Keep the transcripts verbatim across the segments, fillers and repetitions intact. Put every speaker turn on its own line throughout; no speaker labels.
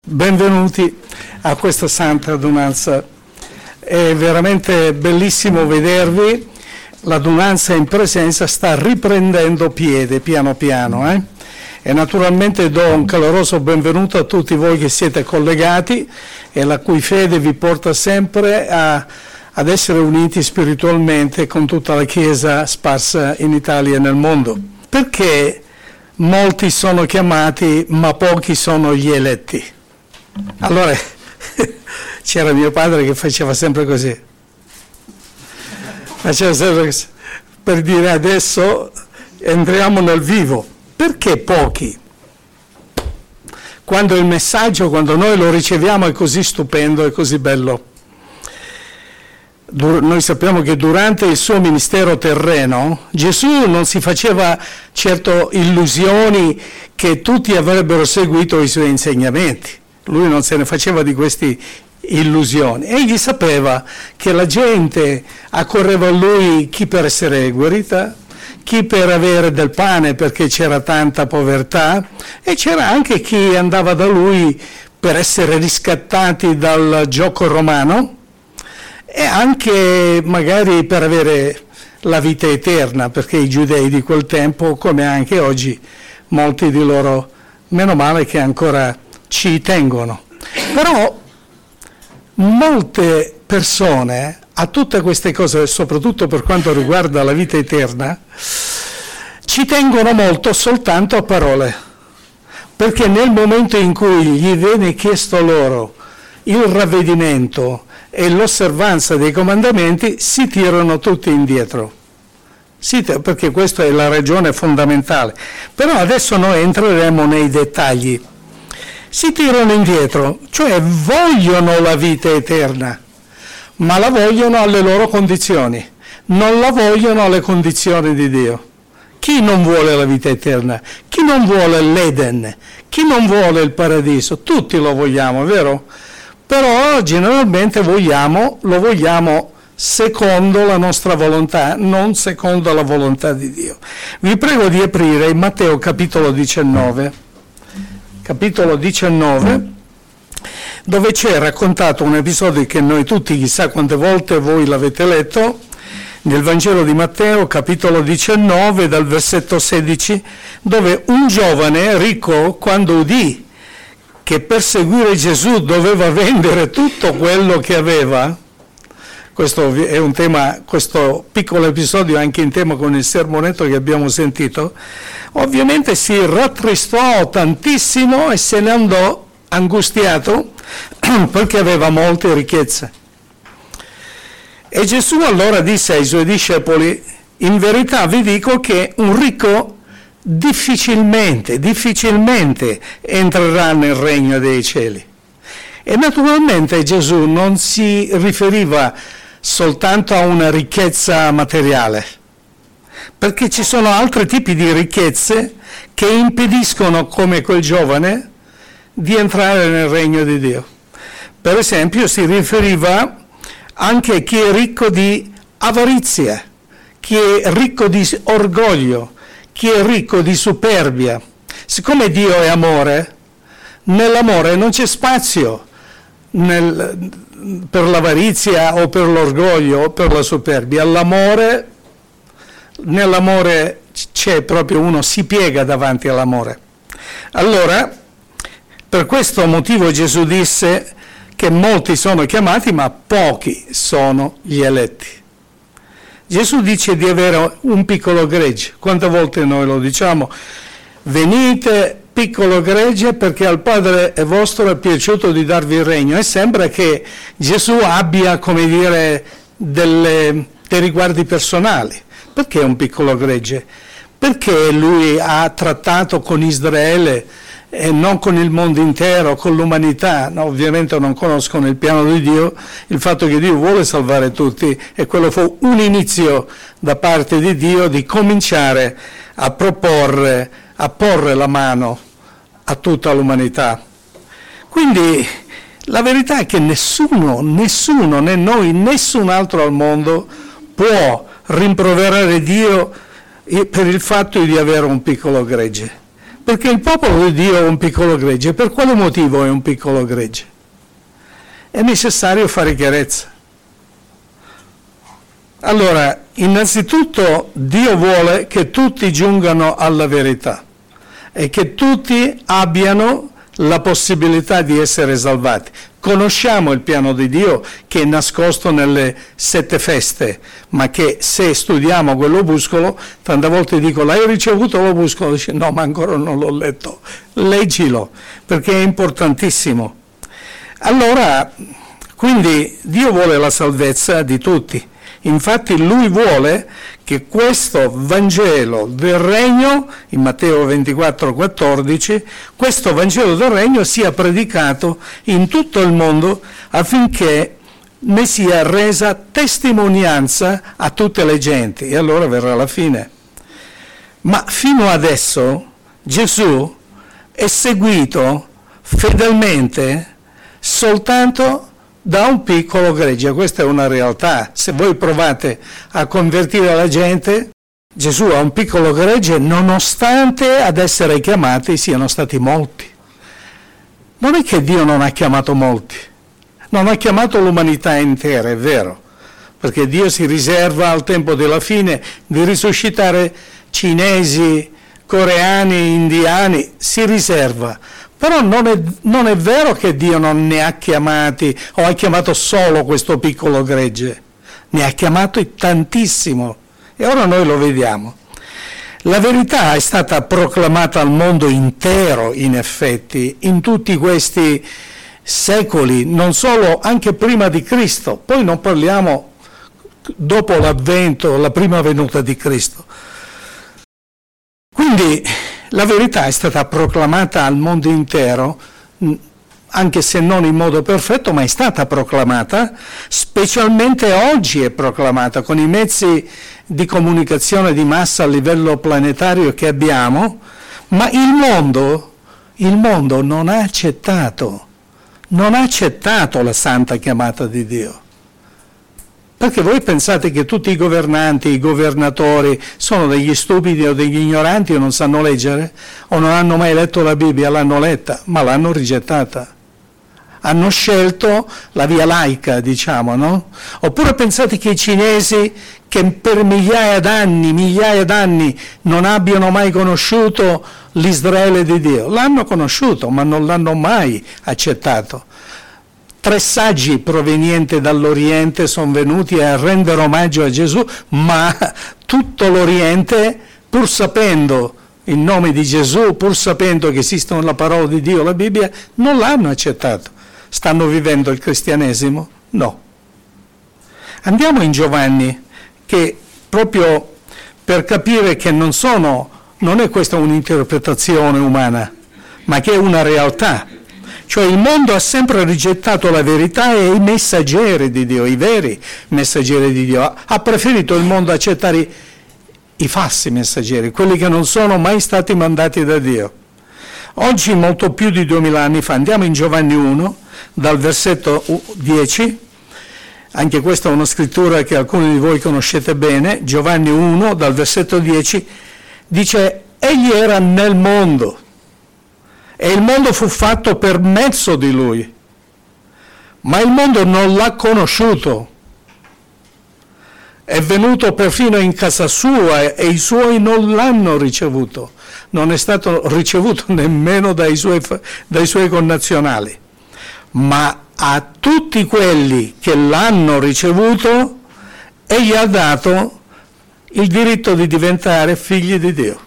Benvenuti a questa santa adunanza. È veramente bellissimo vedervi. L'adunanza in presenza sta riprendendo piede piano piano. Eh? E naturalmente do un caloroso benvenuto a tutti voi che siete collegati e la cui fede vi porta sempre a, ad essere uniti spiritualmente con tutta la Chiesa sparsa in Italia e nel mondo. Perché molti sono chiamati ma pochi sono gli eletti? Allora, c'era mio padre che faceva sempre così, faceva sempre così, per dire adesso entriamo nel vivo. Perché pochi? Quando il messaggio, quando noi lo riceviamo è così stupendo, è così bello. Noi sappiamo che durante il suo ministero terreno Gesù non si faceva certo illusioni che tutti avrebbero seguito i suoi insegnamenti. Lui non se ne faceva di queste illusioni. Egli sapeva che la gente accorreva a lui chi per essere guarita, chi per avere del pane perché c'era tanta povertà, e c'era anche chi andava da lui per essere riscattati dal gioco romano e anche magari per avere la vita eterna, perché i giudei di quel tempo, come anche oggi, molti di loro, meno male che ancora ci tengono. Però molte persone a tutte queste cose, soprattutto per quanto riguarda la vita eterna, ci tengono molto soltanto a parole, perché nel momento in cui gli viene chiesto loro il ravvedimento e l'osservanza dei comandamenti, si tirano tutti indietro. Sì, perché questa è la ragione fondamentale. Però adesso noi entreremo nei dettagli. Si tirano indietro, cioè vogliono la vita eterna, ma la vogliono alle loro condizioni, non la vogliono alle condizioni di Dio. Chi non vuole la vita eterna? Chi non vuole l'Eden? Chi non vuole il paradiso? Tutti lo vogliamo, vero? Però generalmente vogliamo, lo vogliamo secondo la nostra volontà, non secondo la volontà di Dio. Vi prego di aprire in Matteo capitolo diciannove. Capitolo diciannove, dove c'è raccontato un episodio che noi tutti, chissà quante volte voi l'avete letto, nel Vangelo di Matteo, capitolo diciannove, dal versetto sedici, dove un giovane ricco, quando udì che per seguire Gesù doveva vendere tutto quello che aveva, questo è un tema, questo piccolo episodio è anche in tema con il sermonetto che abbiamo sentito, ovviamente si rattristò tantissimo e se ne andò angustiato perché aveva molte ricchezze. E Gesù allora disse ai suoi discepoli: in verità vi dico che un ricco difficilmente, difficilmente entrerà nel regno dei cieli. E naturalmente Gesù non si riferiva soltanto a una ricchezza materiale, perché ci sono altri tipi di ricchezze che impediscono, come quel giovane, di entrare nel regno di Dio. Per esempio si riferiva anche a chi è ricco di avarizia, chi è ricco di orgoglio, chi è ricco di superbia. Siccome Dio è amore, nell'amore non c'è spazio nel, per l'avarizia o per l'orgoglio o per la superbia. L'amore, nell'amore c'è proprio, uno si piega davanti all'amore. Allora, per questo motivo Gesù disse che molti sono chiamati ma pochi sono gli eletti. Gesù dice di avere un piccolo gregge. Quante volte noi lo diciamo? Venite, piccolo gregge, perché al Padre vostro è piaciuto di darvi il regno. E sembra che Gesù abbia, come dire, delle, dei riguardi personali. Perché un piccolo gregge? Perché lui ha trattato con Israele e non con il mondo intero, con l'umanità. No, ovviamente non conoscono il piano di Dio, il fatto che Dio vuole salvare tutti, e quello fu un inizio da parte di Dio di cominciare a proporre, a porre la mano a tutta l'umanità. Quindi la verità è che nessuno, nessuno, né noi, nessun altro al mondo può rimproverare Dio per il fatto di avere un piccolo gregge. Perché il popolo di Dio è un piccolo gregge. Per quale motivo è un piccolo gregge? È necessario fare chiarezza. Allora, innanzitutto Dio vuole che tutti giungano alla verità e che tutti abbiano la possibilità di essere salvati. Conosciamo il piano di Dio che è nascosto nelle sette feste, ma che se studiamo quell'opuscolo, tante volte dico, l'hai ricevuto l'opuscolo? Dice, no, ma ancora non l'ho letto. Leggilo, perché è importantissimo. Allora, quindi Dio vuole la salvezza di tutti. Infatti Lui vuole che questo Vangelo del Regno, in Matteo ventiquattro quattordici, questo Vangelo del Regno sia predicato in tutto il mondo affinché ne sia resa testimonianza a tutte le genti, e allora verrà la fine. Ma fino adesso Gesù è seguito fedelmente soltanto da un piccolo gregge. Questa è una realtà. Se voi provate a convertire la gente, Gesù ha un piccolo gregge nonostante ad essere chiamati siano stati molti. Non è che Dio non ha chiamato molti, non ha chiamato l'umanità intera, è vero, perché Dio si riserva al tempo della fine di risuscitare cinesi, coreani, indiani, si riserva. Però non è, non è vero che Dio non ne ha chiamati o ha chiamato solo questo piccolo gregge, ne ha chiamato tantissimo e ora noi lo vediamo. La verità è stata proclamata al mondo intero, in effetti, in tutti questi secoli, non solo, anche prima di Cristo, poi non parliamo dopo l'avvento, la prima venuta di Cristo. Quindi la verità è stata proclamata al mondo intero, anche se non in modo perfetto, ma è stata proclamata, specialmente oggi è proclamata con i mezzi di comunicazione di massa a livello planetario che abbiamo, ma il mondo, il mondo non ha accettato, non ha accettato la santa chiamata di Dio. Perché voi pensate che tutti i governanti, i governatori sono degli stupidi o degli ignoranti o non sanno leggere? O non hanno mai letto la Bibbia? L'hanno letta, ma l'hanno rigettata. Hanno scelto la via laica, diciamo, no? Oppure pensate che i cinesi, che per migliaia d'anni, migliaia d'anni non abbiano mai conosciuto l'Israele di Dio? L'hanno conosciuto, ma non l'hanno mai accettato. Tre saggi provenienti dall'Oriente sono venuti a rendere omaggio a Gesù, ma tutto l'Oriente, pur sapendo il nome di Gesù, pur sapendo che esistono la parola di Dio, la Bibbia, non l'hanno accettato. Stanno vivendo il cristianesimo? No. Andiamo in Giovanni, che proprio per capire che non sono, non è questa un'interpretazione umana, ma che è una realtà. Cioè il mondo ha sempre rigettato la verità e i messaggeri di Dio, i veri messaggeri di Dio. Ha preferito il mondo accettare i, i falsi messaggeri, quelli che non sono mai stati mandati da Dio. Oggi, molto più di duemila anni fa, andiamo in Giovanni uno, dal versetto dieci, anche questa è una scrittura che alcuni di voi conoscete bene, Giovanni uno, dal versetto dieci, dice, egli era nel mondo, e il mondo fu fatto per mezzo di lui, ma il mondo non l'ha conosciuto. È venuto perfino in casa sua e i suoi non l'hanno ricevuto. Non è stato ricevuto nemmeno dai suoi, dai suoi connazionali. Ma a tutti quelli che l'hanno ricevuto, egli ha dato il diritto di diventare figli di Dio.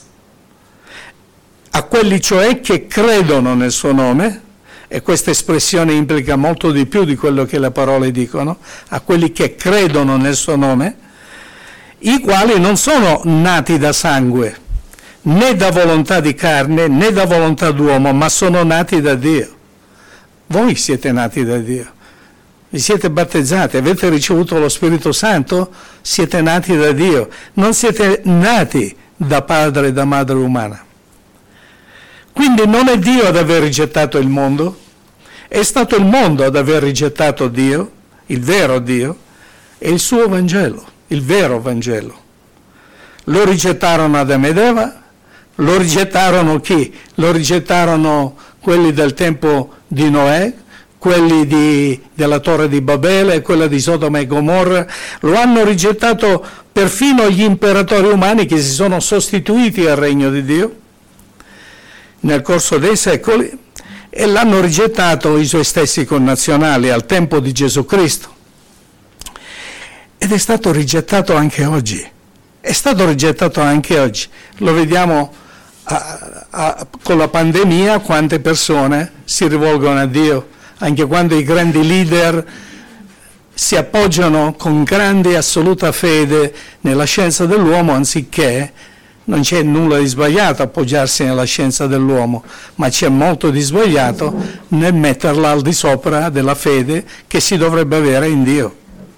A quelli cioè che credono nel suo nome, e questa espressione implica molto di più di quello che le parole dicono, a quelli che credono nel suo nome, i quali non sono nati da sangue, né da volontà di carne, né da volontà d'uomo, ma sono nati da Dio. Voi siete nati da Dio, vi siete battezzati, avete ricevuto lo Spirito Santo, siete nati da Dio, non siete nati da padre e da madre umana. Quindi non è Dio ad aver rigettato il mondo, è stato il mondo ad aver rigettato Dio, il vero Dio, e il suo Vangelo, il vero Vangelo. Lo rigettarono Adamo ed Eva, Lo rigettarono chi? Lo rigettarono quelli del tempo di Noè, quelli di, della Torre di Babele, quella di Sodoma e Gomorra. Lo hanno rigettato perfino gli imperatori umani che si sono sostituiti al regno di Dio nel corso dei secoli, e l'hanno rigettato i suoi stessi connazionali al tempo di Gesù Cristo. Ed è stato rigettato anche oggi. È stato rigettato anche oggi. Lo vediamo a, a, con la pandemia, quante persone si rivolgono a Dio, anche quando i grandi leader si appoggiano con grande assoluta fede nella scienza dell'uomo, anziché, non c'è nulla di sbagliato appoggiarsi nella scienza dell'uomo, ma c'è molto di sbagliato nel metterla al di sopra della fede che si dovrebbe avere in Dio.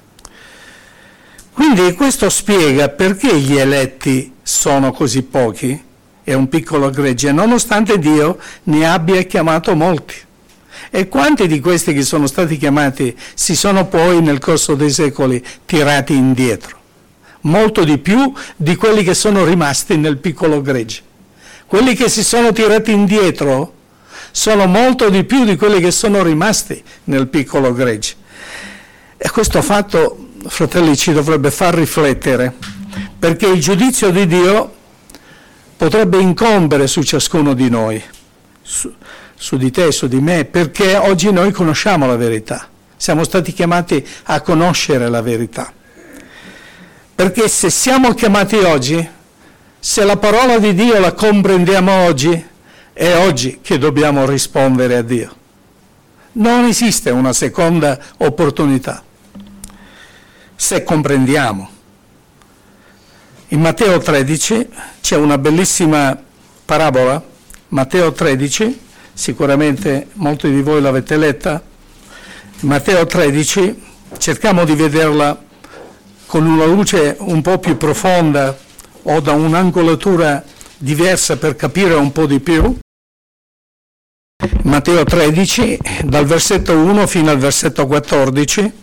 Quindi questo spiega perché gli eletti sono così pochi, è un piccolo gregge, nonostante Dio ne abbia chiamato molti. E quanti di questi che sono stati chiamati si sono poi nel corso dei secoli tirati indietro? Molto di più di quelli che sono rimasti nel piccolo gregge. Quelli che si sono tirati indietro sono molto di più di quelli che sono rimasti nel piccolo gregge. E questo fatto, fratelli, ci dovrebbe far riflettere, perché il giudizio di Dio potrebbe incombere su ciascuno di noi, su, su di te, su di me, perché oggi noi conosciamo la verità, siamo stati chiamati a conoscere la verità. Perché se siamo chiamati oggi, se la parola di Dio la comprendiamo oggi, è oggi che dobbiamo rispondere a Dio. Non esiste una seconda opportunità, se comprendiamo. In Matteo tredici c'è una bellissima parabola, Matteo tredici, sicuramente molti di voi l'avete letta. Matteo tredici, cerchiamo di vederla con una luce un po' più profonda o da un'angolatura diversa per capire un po' di più. Matteo tredici, dal versetto uno fino al versetto quattordici.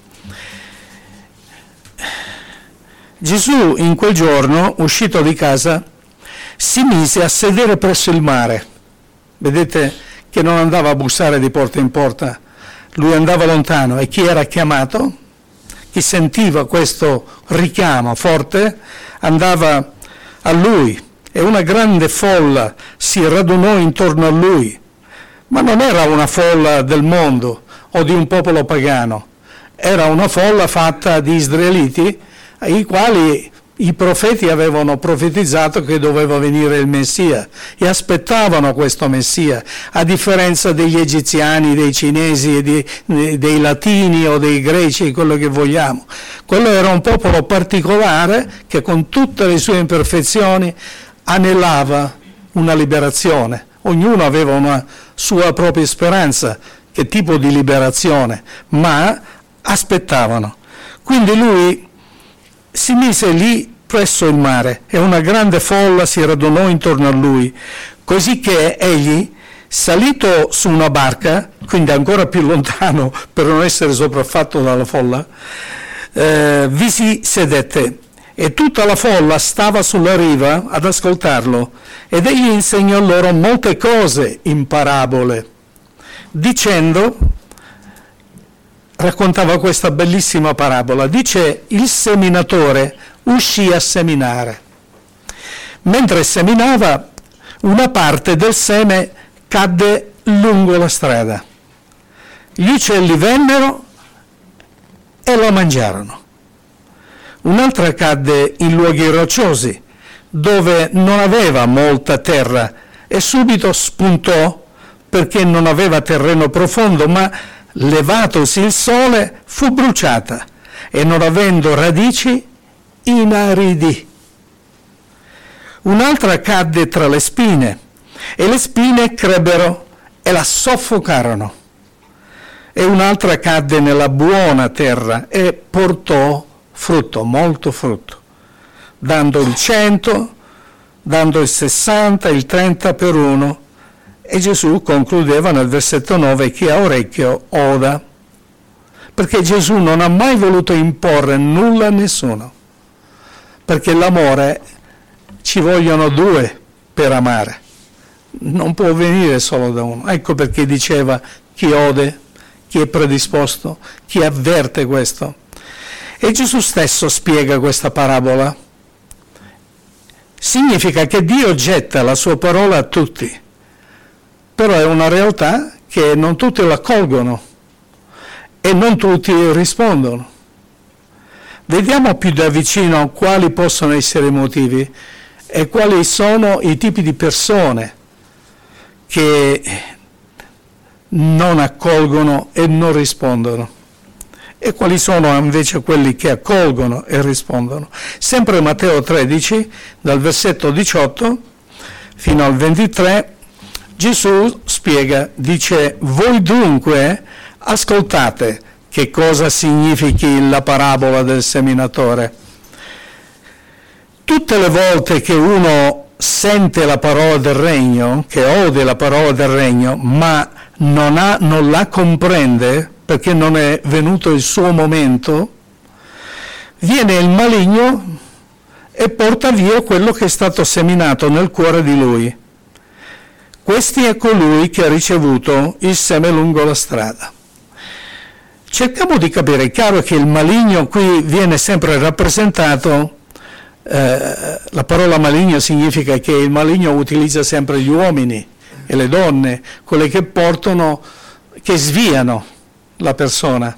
Gesù in quel giorno, uscito di casa, si mise a sedere presso il mare. Vedete che non andava a bussare di porta in porta, lui andava lontano, e chi era chiamato, chi sentiva questo richiamo forte, andava a lui, e una grande folla si radunò intorno a lui, ma non era una folla del mondo o di un popolo pagano, era una folla fatta di israeliti ai quali i profeti avevano profetizzato che doveva venire il Messia e aspettavano questo Messia, a differenza degli egiziani, dei cinesi, e di, dei latini o dei greci, quello che vogliamo. Quello era un popolo particolare che con tutte le sue imperfezioni anelava una liberazione. Ognuno aveva una sua propria speranza, che tipo di liberazione, ma aspettavano. Quindi lui si mise lì presso il mare e una grande folla si radunò intorno a lui, così che egli, salito su una barca, quindi ancora più lontano per non essere sopraffatto dalla folla, eh, vi si sedette, e tutta la folla stava sulla riva ad ascoltarlo, ed egli insegnò loro molte cose in parabole, dicendo, raccontava questa bellissima parabola, dice: il seminatore uscì a seminare. Mentre seminava, una parte del seme cadde lungo la strada. Gli uccelli vennero e lo mangiarono. Un'altra cadde in luoghi rocciosi, dove non aveva molta terra, e subito spuntò perché non aveva terreno profondo, ma levatosi il sole fu bruciata, e non avendo radici inaridì. Un'altra cadde tra le spine, e le spine crebbero e la soffocarono. E un'altra cadde nella buona terra e portò frutto, molto frutto, dando il cento, dando il sessanta, il trenta per uno. E Gesù concludeva nel versetto nove: chi ha orecchio oda. Perché Gesù non ha mai voluto imporre nulla a nessuno, perché l'amore ci vogliono due per amare. Non può venire solo da uno. Ecco perché diceva chi ode, chi è predisposto, chi avverte questo. E Gesù stesso spiega questa parabola. Significa che Dio getta la sua parola a tutti, però è una realtà che non tutti la colgono e non tutti rispondono. Vediamo più da vicino quali possono essere i motivi e quali sono i tipi di persone che non accolgono e non rispondono e quali sono invece quelli che accolgono e rispondono. Sempre Matteo tredici, dal versetto diciotto fino al ventitré, Gesù spiega, dice: voi dunque ascoltate che cosa significhi la parabola del seminatore. Tutte le volte che uno sente la parola del regno, che ode la parola del regno, ma non, ha, non la comprende perché non è venuto il suo momento, viene il maligno e porta via quello che è stato seminato nel cuore di lui. Questi è colui che ha ricevuto il seme lungo la strada. Cerchiamo di capire, è chiaro che il maligno qui viene sempre rappresentato, eh, la parola maligno significa che il maligno utilizza sempre gli uomini e le donne, quelle che portano, che sviano la persona.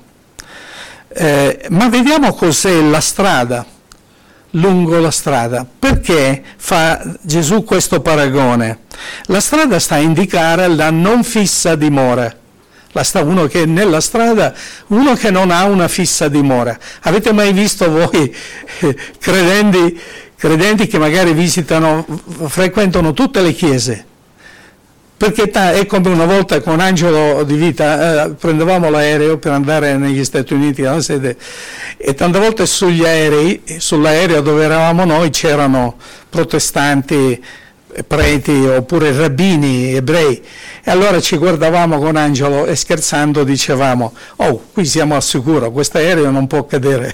Eh, ma vediamo cos'è la strada, lungo la strada. Perché fa Gesù questo paragone? La strada sta a indicare la non fissa dimora. La sta, uno che è nella strada, uno che non ha una fissa dimora. Avete mai visto voi eh, credenti, credenti che magari visitano, frequentano tutte le chiese? Perché ta, è come una volta con Angelo Di Vita, eh, prendevamo l'aereo per andare negli Stati Uniti alla sede, e tante volte sugli aerei, sull'aereo dove eravamo noi c'erano protestanti, preti oppure rabbini ebrei, e allora ci guardavamo con Angelo e scherzando dicevamo: oh, qui siamo al sicuro, questo aereo non può cadere.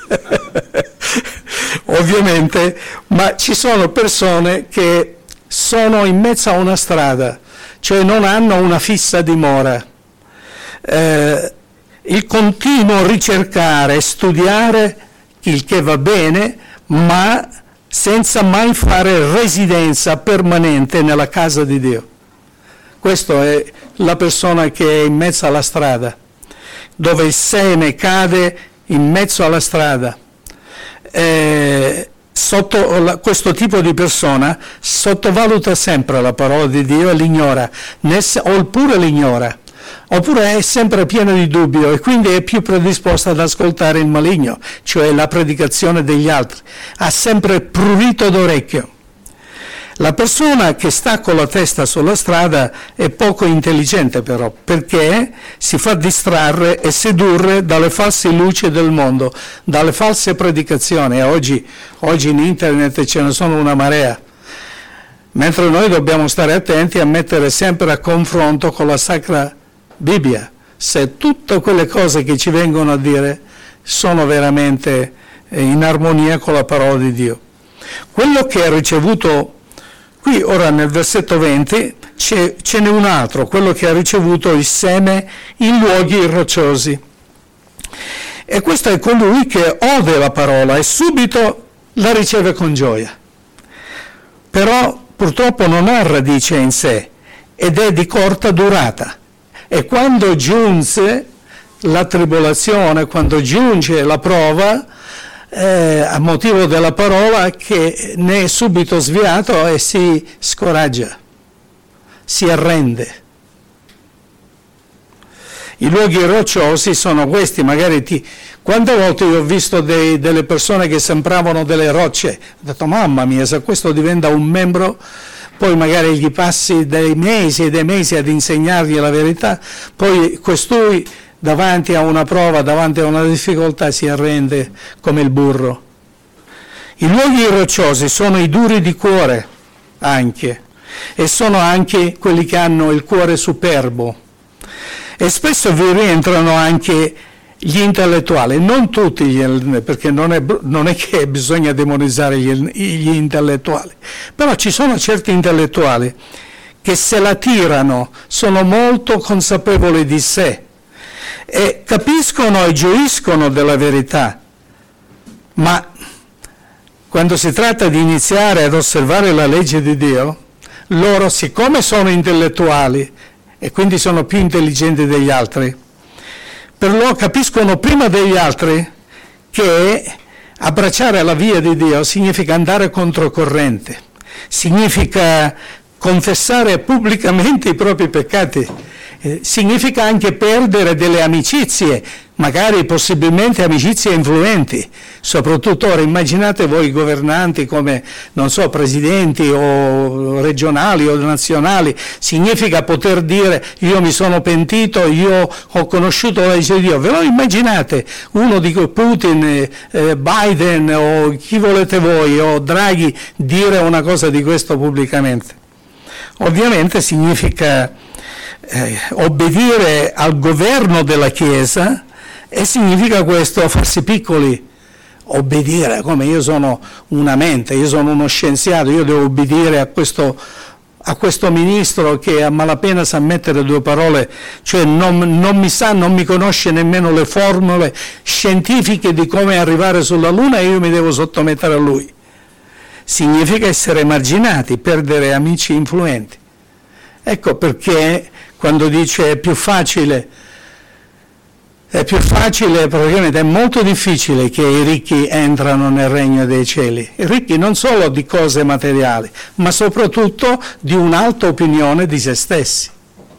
Ovviamente, ma ci sono persone che sono in mezzo a una strada, cioè non hanno una fissa dimora. Eh, il continuo ricercare, studiare il che va bene, ma senza mai fare residenza permanente nella casa di Dio. Questa è la persona che è in mezzo alla strada, dove il seme cade in mezzo alla strada. Eh, sotto la, questo tipo di persona sottovaluta sempre la parola di Dio e l'ignora, oppure l'ignora, oppure è sempre pieno di dubbio e quindi è più predisposta ad ascoltare il maligno, cioè la predicazione degli altri. Ha sempre prurito d'orecchio. La persona che sta con la testa sulla strada è poco intelligente però, perché si fa distrarre e sedurre dalle false luci del mondo, dalle false predicazioni. E oggi, oggi in internet ce ne sono una marea. Mentre noi dobbiamo stare attenti a mettere sempre a confronto con la Sacra Bibbia, se tutte quelle cose che ci vengono a dire sono veramente in armonia con la parola di Dio. Quello che ha ricevuto, qui ora nel versetto venti c'è, ce n'è un altro, quello che ha ricevuto il seme in luoghi rocciosi. E questo è colui che ode la parola e subito la riceve con gioia. Però purtroppo non ha radice in sé ed è di corta durata. E quando giunse la tribolazione, quando giunge la prova, eh, a motivo della parola, che ne è subito sviato e si scoraggia, si arrende. I luoghi rocciosi sono questi, magari ti... Quante volte io ho visto dei, delle persone che sembravano delle rocce, ho detto mamma mia, se questo diventa un membro, poi magari gli passi dei mesi e dei mesi ad insegnargli la verità, poi costui davanti a una prova, davanti a una difficoltà si arrende come il burro. I luoghi rocciosi sono i duri di cuore anche, e sono anche quelli che hanno il cuore superbo, e spesso vi rientrano anche gli intellettuali, non tutti, gli, perché non è, non è che bisogna demonizzare gli, gli intellettuali, però ci sono certi intellettuali che se la tirano, sono molto consapevoli di sé e capiscono e gioiscono della verità, ma quando si tratta di iniziare ad osservare la legge di Dio, loro, siccome sono intellettuali e quindi sono più intelligenti degli altri, per loro capiscono prima degli altri che abbracciare la via di Dio significa andare controcorrente, significa confessare pubblicamente i propri peccati, eh, significa anche perdere delle amicizie, magari possibilmente amicizie influenti, soprattutto ora immaginate voi governanti come, non so, presidenti o regionali o nazionali, significa poter dire io mi sono pentito, io ho conosciuto la legge di Dio, ve lo immaginate uno di Putin, eh, Biden o chi volete voi o Draghi dire una cosa di questo pubblicamente? Ovviamente significa eh, obbedire al governo della Chiesa e significa questo farsi piccoli, obbedire, come io sono una mente, io sono uno scienziato, io devo obbedire a questo, a questo ministro che a malapena sa mettere due parole, cioè non, non mi sa, non mi conosce nemmeno le formule scientifiche di come arrivare sulla Luna e io mi devo sottomettere a lui. Significa essere emarginati, perdere amici influenti. Ecco perché quando dice è più facile, è più facile, praticamente è molto difficile che i ricchi entrano nel regno dei cieli. I ricchi non solo di cose materiali, ma soprattutto di un'alta opinione di se stessi.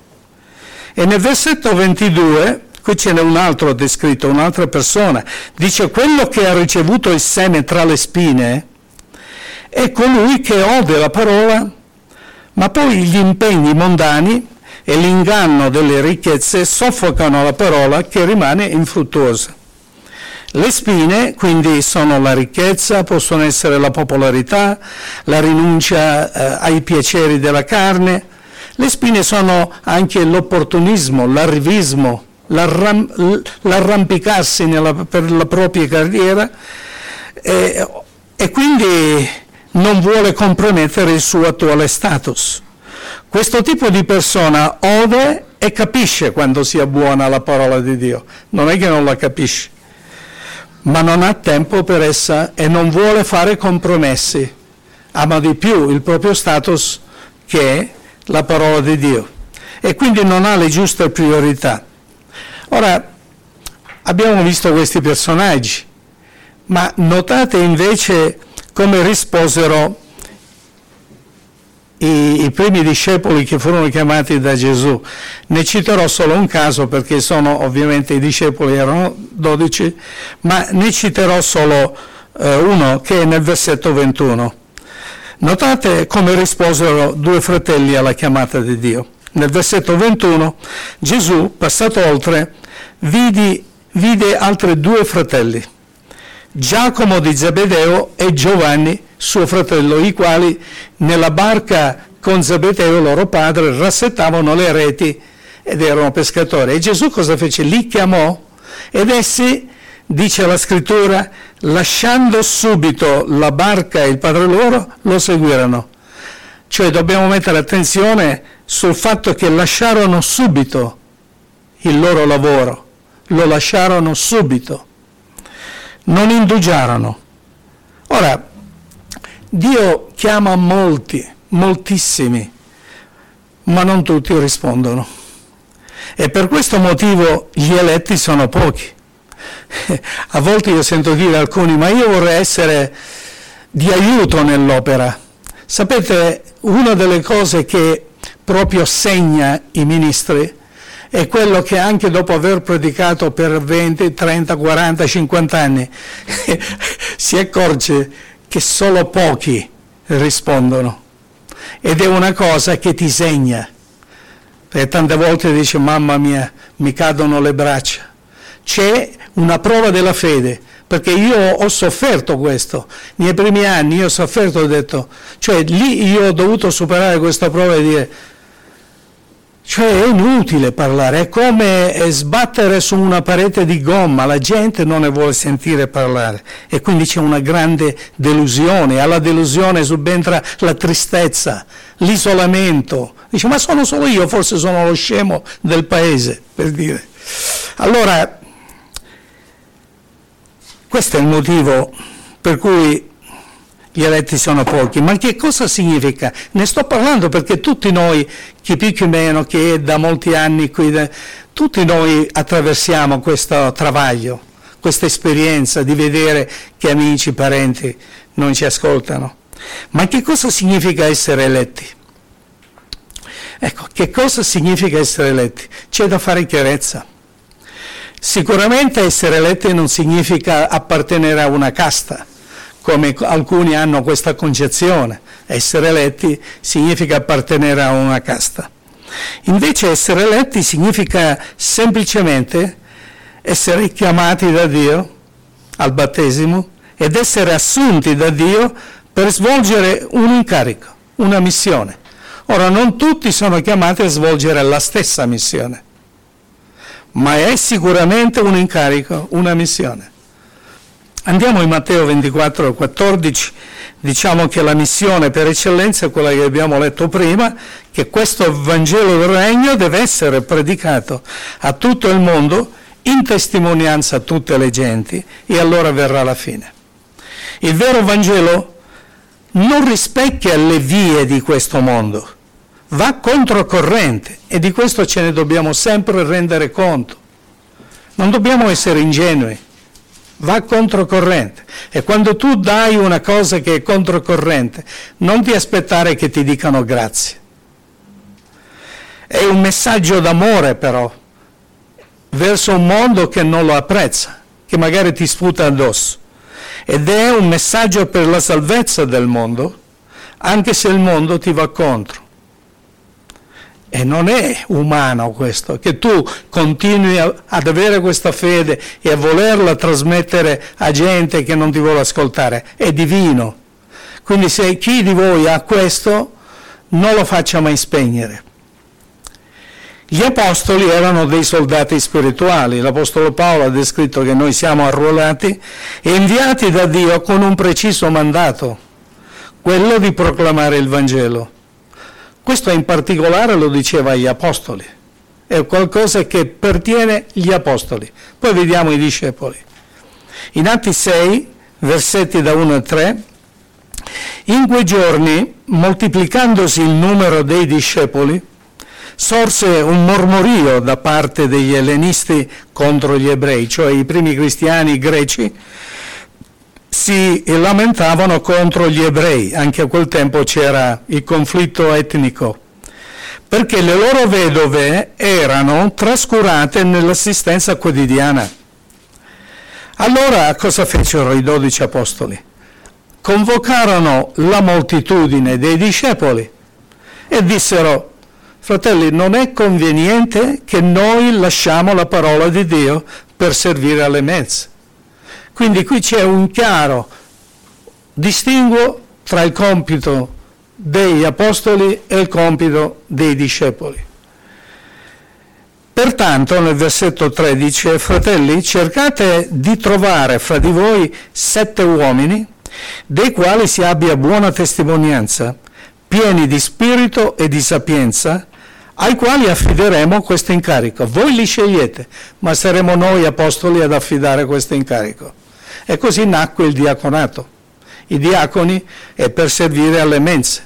E nel versetto ventidue, qui ce n'è un altro descritto, un'altra persona, dice quello che ha ricevuto il seme tra le spine è colui che ode la parola, ma poi gli impegni mondani e l'inganno delle ricchezze soffocano la parola che rimane infruttuosa. Le spine quindi sono la ricchezza, possono essere la popolarità, la rinuncia eh, ai piaceri della carne. Le spine sono anche l'opportunismo, l'arrivismo, l'arram- l'arrampicarsi nella, per la propria carriera e, e quindi non vuole compromettere il suo attuale status. Questo tipo di persona ode e capisce quando sia buona la parola di Dio, non è che non la capisce, ma non ha tempo per essa e non vuole fare compromessi, ama di più il proprio status che la parola di Dio e quindi non ha le giuste priorità. Ora, abbiamo visto questi personaggi, ma notate invece come risposero I, i primi discepoli che furono chiamati da Gesù. Ne citerò solo un caso perché sono ovviamente i discepoli erano dodici, ma ne citerò solo eh, uno che è nel versetto ventuno. Notate come risposero due fratelli alla chiamata di Dio. Nel versetto ventuno Gesù, passato oltre, vidi, vide altri due fratelli, Giacomo di Zebedeo e Giovanni, suo fratello, i quali nella barca con Zebedeo, loro padre, rassettavano le reti ed erano pescatori. E Gesù cosa fece? Li chiamò ed essi, dice la scrittura, lasciando subito la barca e il padre loro, lo seguirono. Cioè dobbiamo mettere attenzione sul fatto che lasciarono subito il loro lavoro, lo lasciarono subito, non indugiarono. Ora, Dio chiama molti, moltissimi, ma non tutti rispondono. E per questo motivo gli eletti sono pochi. A volte io sento dire a alcuni, ma io vorrei essere di aiuto nell'opera. Sapete, una delle cose che proprio segna i ministri è quello che anche dopo aver predicato per venti, trenta, quaranta, cinquanta anni si accorge che solo pochi rispondono, ed è una cosa che ti segna, perché tante volte dice mamma mia mi cadono le braccia. C'è una prova della fede, perché io ho sofferto questo nei primi anni, io ho sofferto, ho detto, cioè lì io ho dovuto superare questa prova e dire Cioè è inutile parlare, è come sbattere su una parete di gomma, la gente non ne vuole sentire parlare e quindi c'è una grande delusione, alla delusione subentra la tristezza, l'isolamento. Dice, ma sono solo io, forse sono lo scemo del paese, per dire. Allora, questo è il motivo per cui gli eletti sono pochi. Ma che cosa significa? Ne sto parlando perché tutti noi, chi più chi meno, che è da molti anni qui, tutti noi attraversiamo questo travaglio, questa esperienza di vedere che amici, parenti non ci ascoltano. Ma che cosa significa essere eletti? Ecco, che cosa significa essere eletti? C'è da fare chiarezza. Sicuramente essere eletti non significa appartenere a una casta, come alcuni hanno questa concezione. Essere eletti significa appartenere a una casta. Invece essere eletti significa semplicemente essere chiamati da Dio al battesimo ed essere assunti da Dio per svolgere un incarico, una missione. Ora, non tutti sono chiamati a svolgere la stessa missione, ma è sicuramente un incarico, una missione. Andiamo in Matteo ventiquattro quattordici, diciamo che la missione per eccellenza è quella che abbiamo letto prima, che questo Vangelo del Regno deve essere predicato a tutto il mondo in testimonianza a tutte le genti e allora verrà la fine. Il vero Vangelo non rispecchia le vie di questo mondo, va controcorrente e di questo ce ne dobbiamo sempre rendere conto. Non dobbiamo essere ingenui. Va controcorrente e quando tu dai una cosa che è controcorrente non ti aspettare che ti dicano grazie. È un messaggio d'amore però verso un mondo che non lo apprezza, che magari ti sputa addosso, ed è un messaggio per la salvezza del mondo anche se il mondo ti va contro. E non è umano questo, che tu continui a, ad avere questa fede e a volerla trasmettere a gente che non ti vuole ascoltare, è divino. Quindi se chi di voi ha questo, non lo faccia mai spegnere. Gli apostoli erano dei soldati spirituali, l'apostolo Paolo ha descritto che noi siamo arruolati e inviati da Dio con un preciso mandato, quello di proclamare il Vangelo. Questo in particolare lo diceva agli apostoli, è qualcosa che pertiene agli apostoli. Poi vediamo i discepoli. In Atti sei, versetti da uno a tre, in quei giorni, moltiplicandosi il numero dei discepoli, sorse un mormorio da parte degli ellenisti contro gli ebrei, cioè i primi cristiani greci, si lamentavano contro gli ebrei, anche a quel tempo c'era il conflitto etnico, perché le loro vedove erano trascurate nell'assistenza quotidiana. Allora cosa fecero i dodici apostoli? Convocarono la moltitudine dei discepoli e dissero: fratelli, non è conveniente che noi lasciamo la parola di Dio per servire alle mense. Quindi qui c'è un chiaro distinguo tra il compito degli apostoli e il compito dei discepoli. Pertanto nel versetto tre dice: fratelli, cercate di trovare fra di voi sette uomini dei quali si abbia buona testimonianza, pieni di spirito e di sapienza, ai quali affideremo questo incarico. Voi li scegliete, ma saremo noi apostoli ad affidare questo incarico. E così nacque il diaconato. I diaconi è per servire alle mense.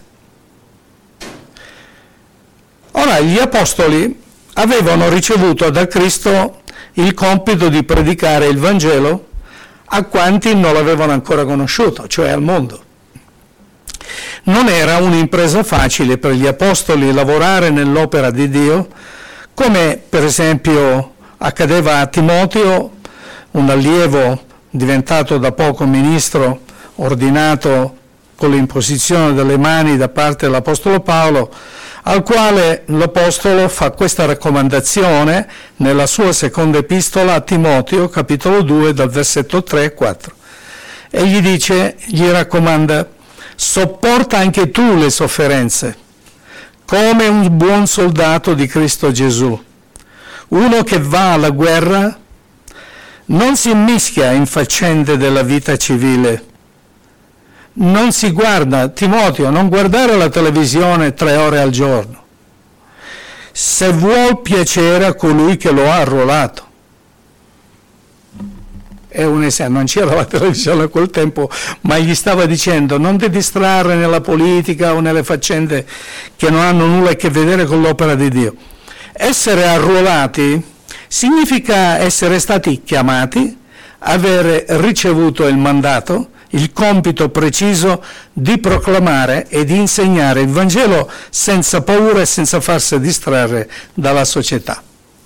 Ora, gli apostoli avevano ricevuto da Cristo il compito di predicare il Vangelo a quanti non l'avevano ancora conosciuto, cioè al mondo. Non era un'impresa facile per gli apostoli lavorare nell'opera di Dio, come per esempio accadeva a Timoteo, un allievo diventato da poco ministro, ordinato con l'imposizione delle mani da parte dell'apostolo Paolo, al quale l'apostolo fa questa raccomandazione nella sua seconda epistola a Timoteo, capitolo due, dal versetto tre e quattro. E gli dice, gli raccomanda: sopporta anche tu le sofferenze, come un buon soldato di Cristo Gesù. Uno che va alla guerra non si immischia in faccende della vita civile, non si guarda, Timoteo, non guardare la televisione tre ore al giorno, se vuol piacere a colui che lo ha arruolato. È un esempio, non c'era la televisione a quel tempo, ma gli stava dicendo non ti distrarre nella politica o nelle faccende che non hanno nulla a che vedere con l'opera di Dio. Essere arruolati significa essere stati chiamati, avere ricevuto il mandato, il compito preciso di proclamare e di insegnare il Vangelo senza paura e senza farsi distrarre dalla società.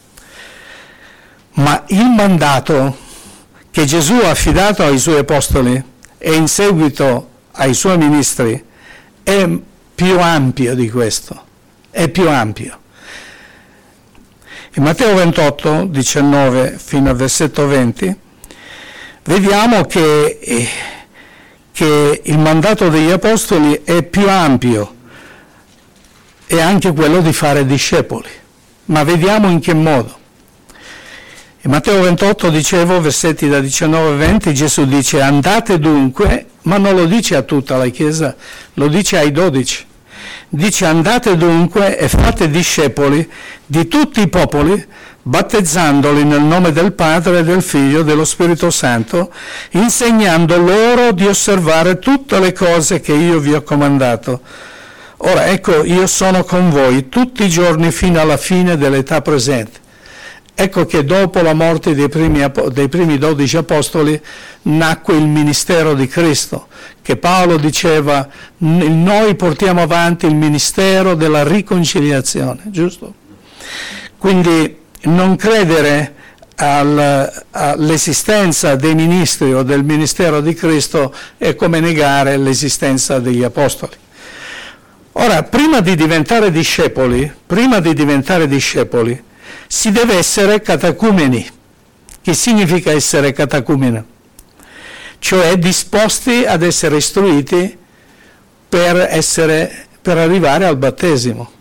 Ma il mandato che Gesù ha affidato ai suoi apostoli e in seguito ai suoi ministri è più ampio di questo, è più ampio. In Matteo ventotto, diciannove fino al versetto venti, vediamo che, che il mandato degli apostoli è più ampio, è anche quello di fare discepoli, ma vediamo in che modo. In Matteo ventotto, dicevo, versetti da diciannove a venti, Gesù dice andate dunque, ma non lo dice a tutta la Chiesa, lo dice ai dodici. Dice andate dunque e fate discepoli di tutti i popoli, battezzandoli nel nome del Padre, del Figlio e dello Spirito Santo, insegnando loro di osservare tutte le cose che io vi ho comandato. Ora ecco, io sono con voi tutti i giorni fino alla fine dell'età presente. Ecco che dopo la morte dei primi, dei primi dodici apostoli nacque il ministero di Cristo, che Paolo diceva, noi portiamo avanti il ministero della riconciliazione, giusto? Quindi non credere al, all'esistenza dei ministri o del ministero di Cristo è come negare l'esistenza degli apostoli. Ora, prima di diventare discepoli, prima di diventare discepoli, si deve essere catecumeni. Che significa essere catecumeno? Cioè disposti ad essere istruiti per, essere, per arrivare al battesimo,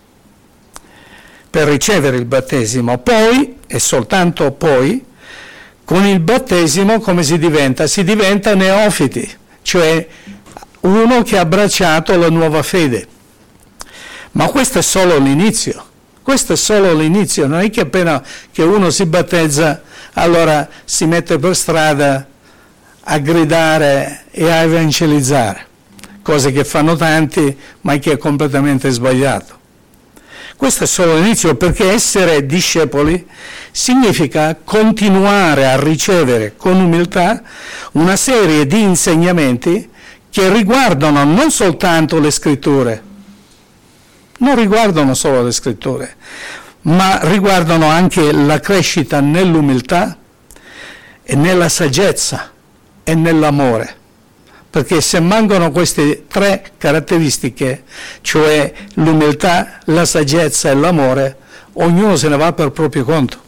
per ricevere il battesimo. Poi, e soltanto poi, con il battesimo come si diventa? Si diventa neofiti, cioè uno che ha abbracciato la nuova fede. Ma questo è solo l'inizio. Questo è solo l'inizio, non è che appena che uno si battezza, allora si mette per strada a gridare e a evangelizzare, cose che fanno tanti, ma che è completamente sbagliato. Questo è solo l'inizio, perché essere discepoli significa continuare a ricevere con umiltà una serie di insegnamenti che riguardano non soltanto le scritture, non riguardano solo le scritture, ma riguardano anche la crescita nell'umiltà e nella saggezza e nell'amore. Perché se mancano queste tre caratteristiche, cioè l'umiltà, la saggezza e l'amore, ognuno se ne va per proprio conto.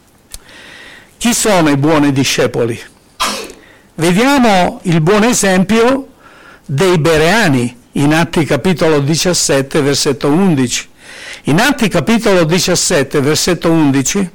Chi sono i buoni discepoli? Vediamo il buon esempio dei bereani in Atti capitolo diciassette, versetto undici. In Atti capitolo diciassette, versetto undici,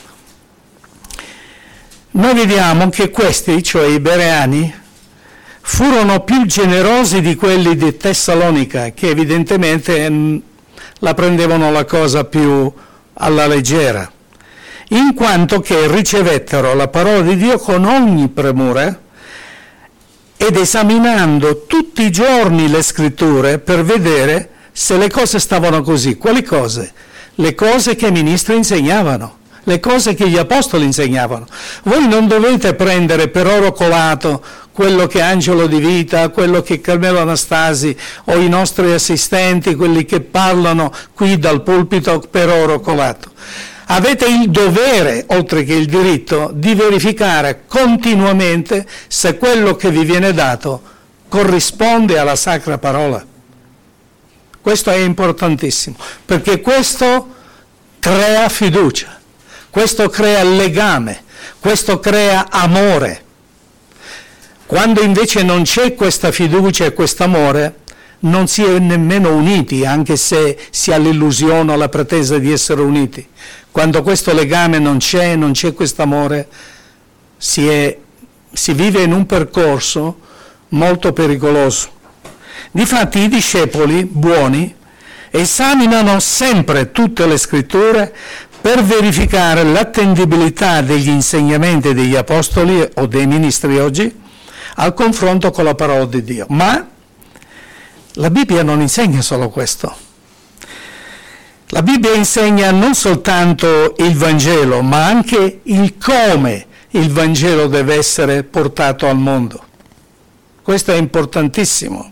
noi vediamo che questi, cioè i bereani, furono più generosi di quelli di Tessalonica, che evidentemente la prendevano la cosa più alla leggera, in quanto che ricevettero la parola di Dio con ogni premura ed esaminando tutti i giorni le scritture per vedere se le cose stavano così. Quali cose? Le cose che i ministri insegnavano, le cose che gli apostoli insegnavano. Voi non dovete prendere per oro colato quello che Angelo Di Vita, quello che Carmelo Anastasi o i nostri assistenti, quelli che parlano qui dal pulpito per oro colato. Avete il dovere, oltre che il diritto, di verificare continuamente se quello che vi viene dato corrisponde alla sacra parola. Questo è importantissimo, perché questo crea fiducia, questo crea legame, questo crea amore. Quando invece non c'è questa fiducia e questo amore, non si è nemmeno uniti, anche se si ha l'illusione o la pretesa di essere uniti. Quando questo legame non c'è, non c'è questo amore, si, è, si vive in un percorso molto pericoloso. Difatti i discepoli buoni esaminano sempre tutte le scritture per verificare l'attendibilità degli insegnamenti degli apostoli o dei ministri oggi al confronto con la parola di Dio. Ma la Bibbia non insegna solo questo. La Bibbia insegna non soltanto il Vangelo, ma anche il come il Vangelo deve essere portato al mondo. Questo è importantissimo.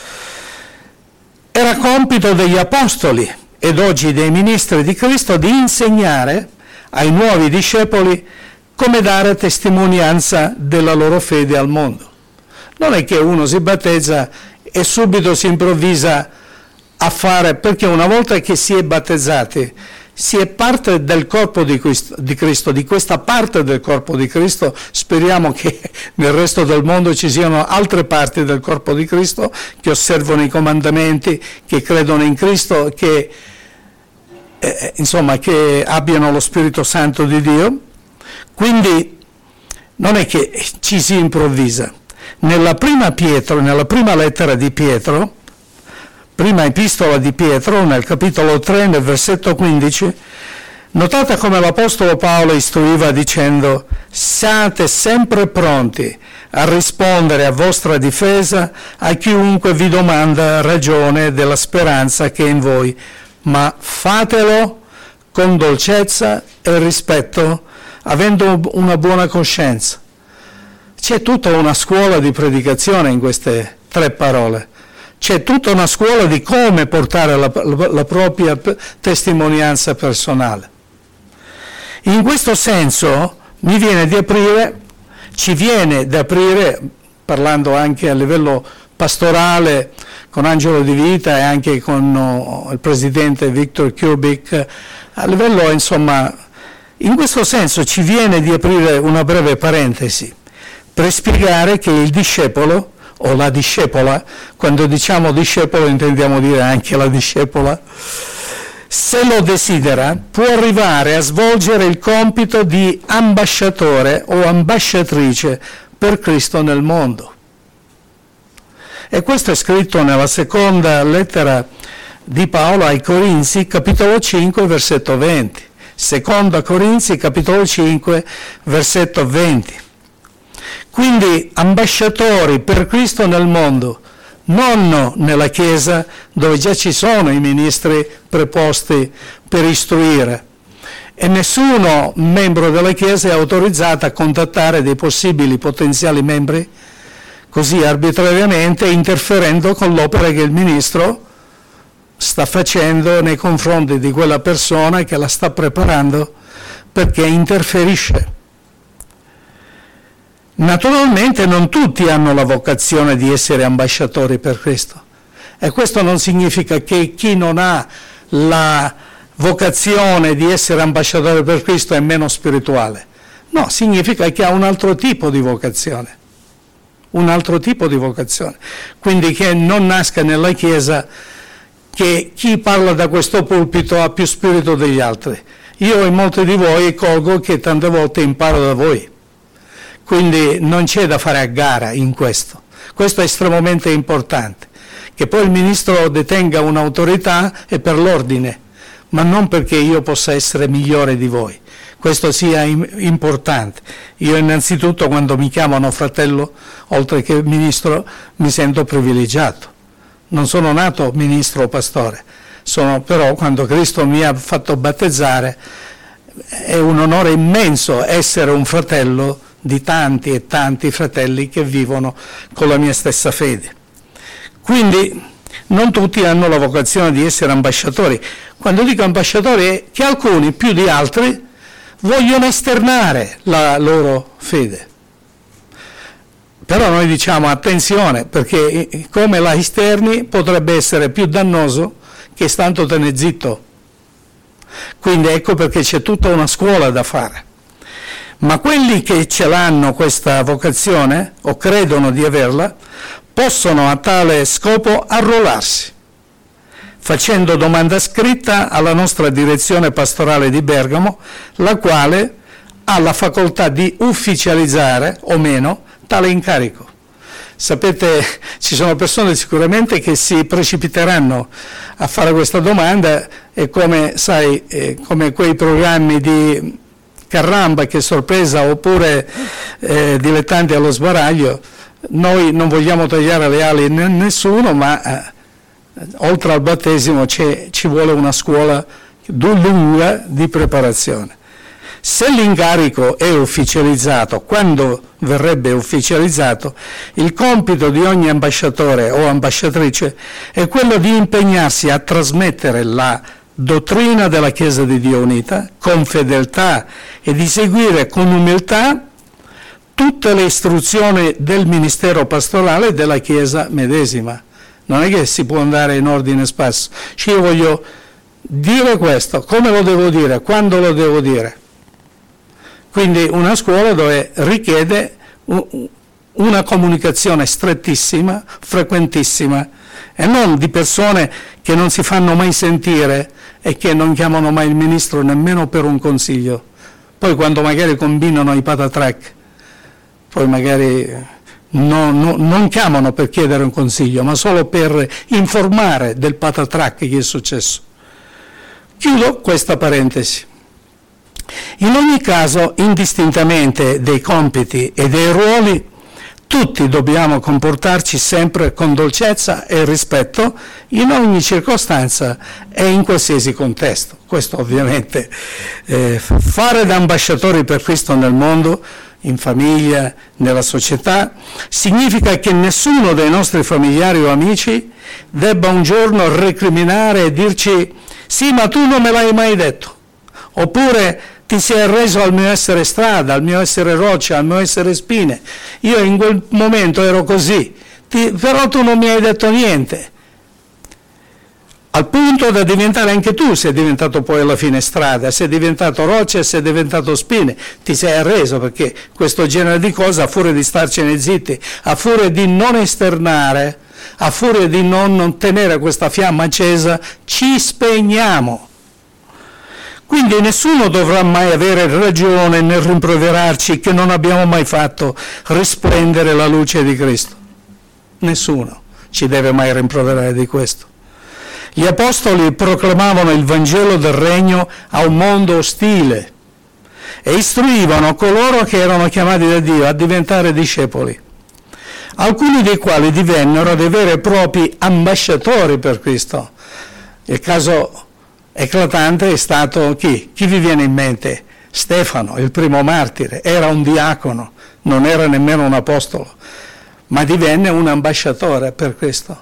Era compito degli apostoli ed oggi dei ministri di Cristo di insegnare ai nuovi discepoli come dare testimonianza della loro fede al mondo. Non è che uno si battezza e subito si improvvisa a fare, perché una volta che si è battezzati si è parte del corpo di Cristo, di Cristo, di questa parte del corpo di Cristo. Speriamo che nel resto del mondo ci siano altre parti del corpo di Cristo che osservano i comandamenti, che credono in Cristo, che eh, insomma che abbiano lo Spirito Santo di Dio. Quindi non è che ci si improvvisa. Nella prima Pietro, nella prima lettera di Pietro, prima epistola di Pietro, nel capitolo tre, nel versetto quindici, notate come l'Apostolo Paolo istruiva dicendo: siate sempre pronti a rispondere a vostra difesa a chiunque vi domanda ragione della speranza che è in voi, ma fatelo con dolcezza e rispetto, avendo una buona coscienza. C'è tutta una scuola di predicazione in queste tre parole. C'è tutta una scuola di come portare la, la, la propria testimonianza personale. In questo senso mi viene di aprire, ci viene di aprire, parlando anche a livello pastorale con Angelo Di Vita e anche con uh, il presidente Victor Kubik, a livello insomma, in questo senso ci viene di aprire una breve parentesi per spiegare che il discepolo o la discepola, quando diciamo discepolo intendiamo dire anche la discepola, se lo desidera può arrivare a svolgere il compito di ambasciatore o ambasciatrice per Cristo nel mondo. E questo è scritto nella seconda lettera di Paolo ai Corinzi, capitolo cinque, versetto venti. Seconda Corinzi, capitolo cinque, versetto venti. Quindi ambasciatori per Cristo nel mondo, non nella Chiesa dove già ci sono i ministri preposti per istruire. E nessuno membro della Chiesa è autorizzato a contattare dei possibili potenziali membri così arbitrariamente, interferendo con l'opera che il ministro sta facendo nei confronti di quella persona che la sta preparando, perché interferisce. Naturalmente non tutti hanno la vocazione di essere ambasciatori per Cristo, e questo non significa che chi non ha la vocazione di essere ambasciatore per Cristo è meno spirituale. No, significa che ha un altro tipo di vocazione, un altro tipo di vocazione. Quindi che non nasca nella Chiesa che chi parla da questo pulpito ha più spirito degli altri. Io in molti di voi colgo che tante volte imparo da voi. Quindi non c'è da fare a gara in questo. Questo è estremamente importante. Che poi il ministro detenga un'autorità è per l'ordine, ma non perché io possa essere migliore di voi. Questo sia importante. Io innanzitutto quando mi chiamano fratello, oltre che ministro, mi sento privilegiato. Non sono nato ministro o pastore, sono però quando Cristo mi ha fatto battezzare è un onore immenso essere un fratello di tanti e tanti fratelli che vivono con la mia stessa fede. Quindi non tutti hanno la vocazione di essere ambasciatori. Quando dico ambasciatori è che alcuni più di altri vogliono esternare la loro fede. Però noi diciamo attenzione, perché come la esterni potrebbe essere più dannoso che standotene zitto. Quindi ecco perché c'è tutta una scuola da fare. Ma quelli che ce l'hanno questa vocazione, o credono di averla, possono a tale scopo arruolarsi, facendo domanda scritta alla nostra direzione pastorale di Bergamo, la quale ha la facoltà di ufficializzare o meno tale incarico. Sapete, ci sono persone sicuramente che si precipiteranno a fare questa domanda e come, sai, eh, come quei programmi di Carramba, che sorpresa, oppure eh, dilettanti allo sbaraglio, noi non vogliamo tagliare le ali a nessuno, ma eh, oltre al battesimo ci vuole una scuola lunga di preparazione. Se l'incarico è ufficializzato, quando verrebbe ufficializzato, il compito di ogni ambasciatore o ambasciatrice è quello di impegnarsi a trasmettere la dottrina della Chiesa di Dio unita con fedeltà e di seguire con umiltà tutte le istruzioni del ministero pastorale della Chiesa medesima. Non è che si può andare in ordine sparso. Cioè, io voglio dire questo, come lo devo dire, quando lo devo dire. Quindi una scuola dove richiede una comunicazione strettissima, frequentissima, e non di persone che non si fanno mai sentire e che non chiamano mai il ministro nemmeno per un consiglio. Poi quando magari combinano i patatrack, poi magari no, no, non chiamano per chiedere un consiglio, ma solo per informare del patatrack che è successo. Chiudo questa parentesi. In ogni caso, indistintamente dei compiti e dei ruoli, tutti dobbiamo comportarci sempre con dolcezza e rispetto in ogni circostanza e in qualsiasi contesto. Questo ovviamente, eh, fare da ambasciatori per Cristo nel mondo, in famiglia, nella società, significa che nessuno dei nostri familiari o amici debba un giorno recriminare e dirci «sì, ma tu non me l'hai mai detto», oppure «ti sei arreso al mio essere strada, al mio essere roccia, al mio essere spine, io in quel momento ero così, ti, però tu non mi hai detto niente». Al punto da diventare anche tu, sei diventato poi alla fine strada, sei diventato roccia, sei diventato spine, ti sei arreso, perché questo genere di cose, a furia di starcene zitti, a furia di non esternare, a furia di non, non tenere questa fiamma accesa, ci spegniamo. Quindi nessuno dovrà mai avere ragione nel rimproverarci che non abbiamo mai fatto risplendere la luce di Cristo. Nessuno ci deve mai rimproverare di questo. Gli apostoli proclamavano il Vangelo del Regno a un mondo ostile e istruivano coloro che erano chiamati da Dio a diventare discepoli, alcuni dei quali divennero dei veri e propri ambasciatori per Cristo. Il caso eclatante è stato chi? Chi vi viene in mente? Stefano, il primo martire, era un diacono, non era nemmeno un apostolo, ma divenne un ambasciatore per Cristo.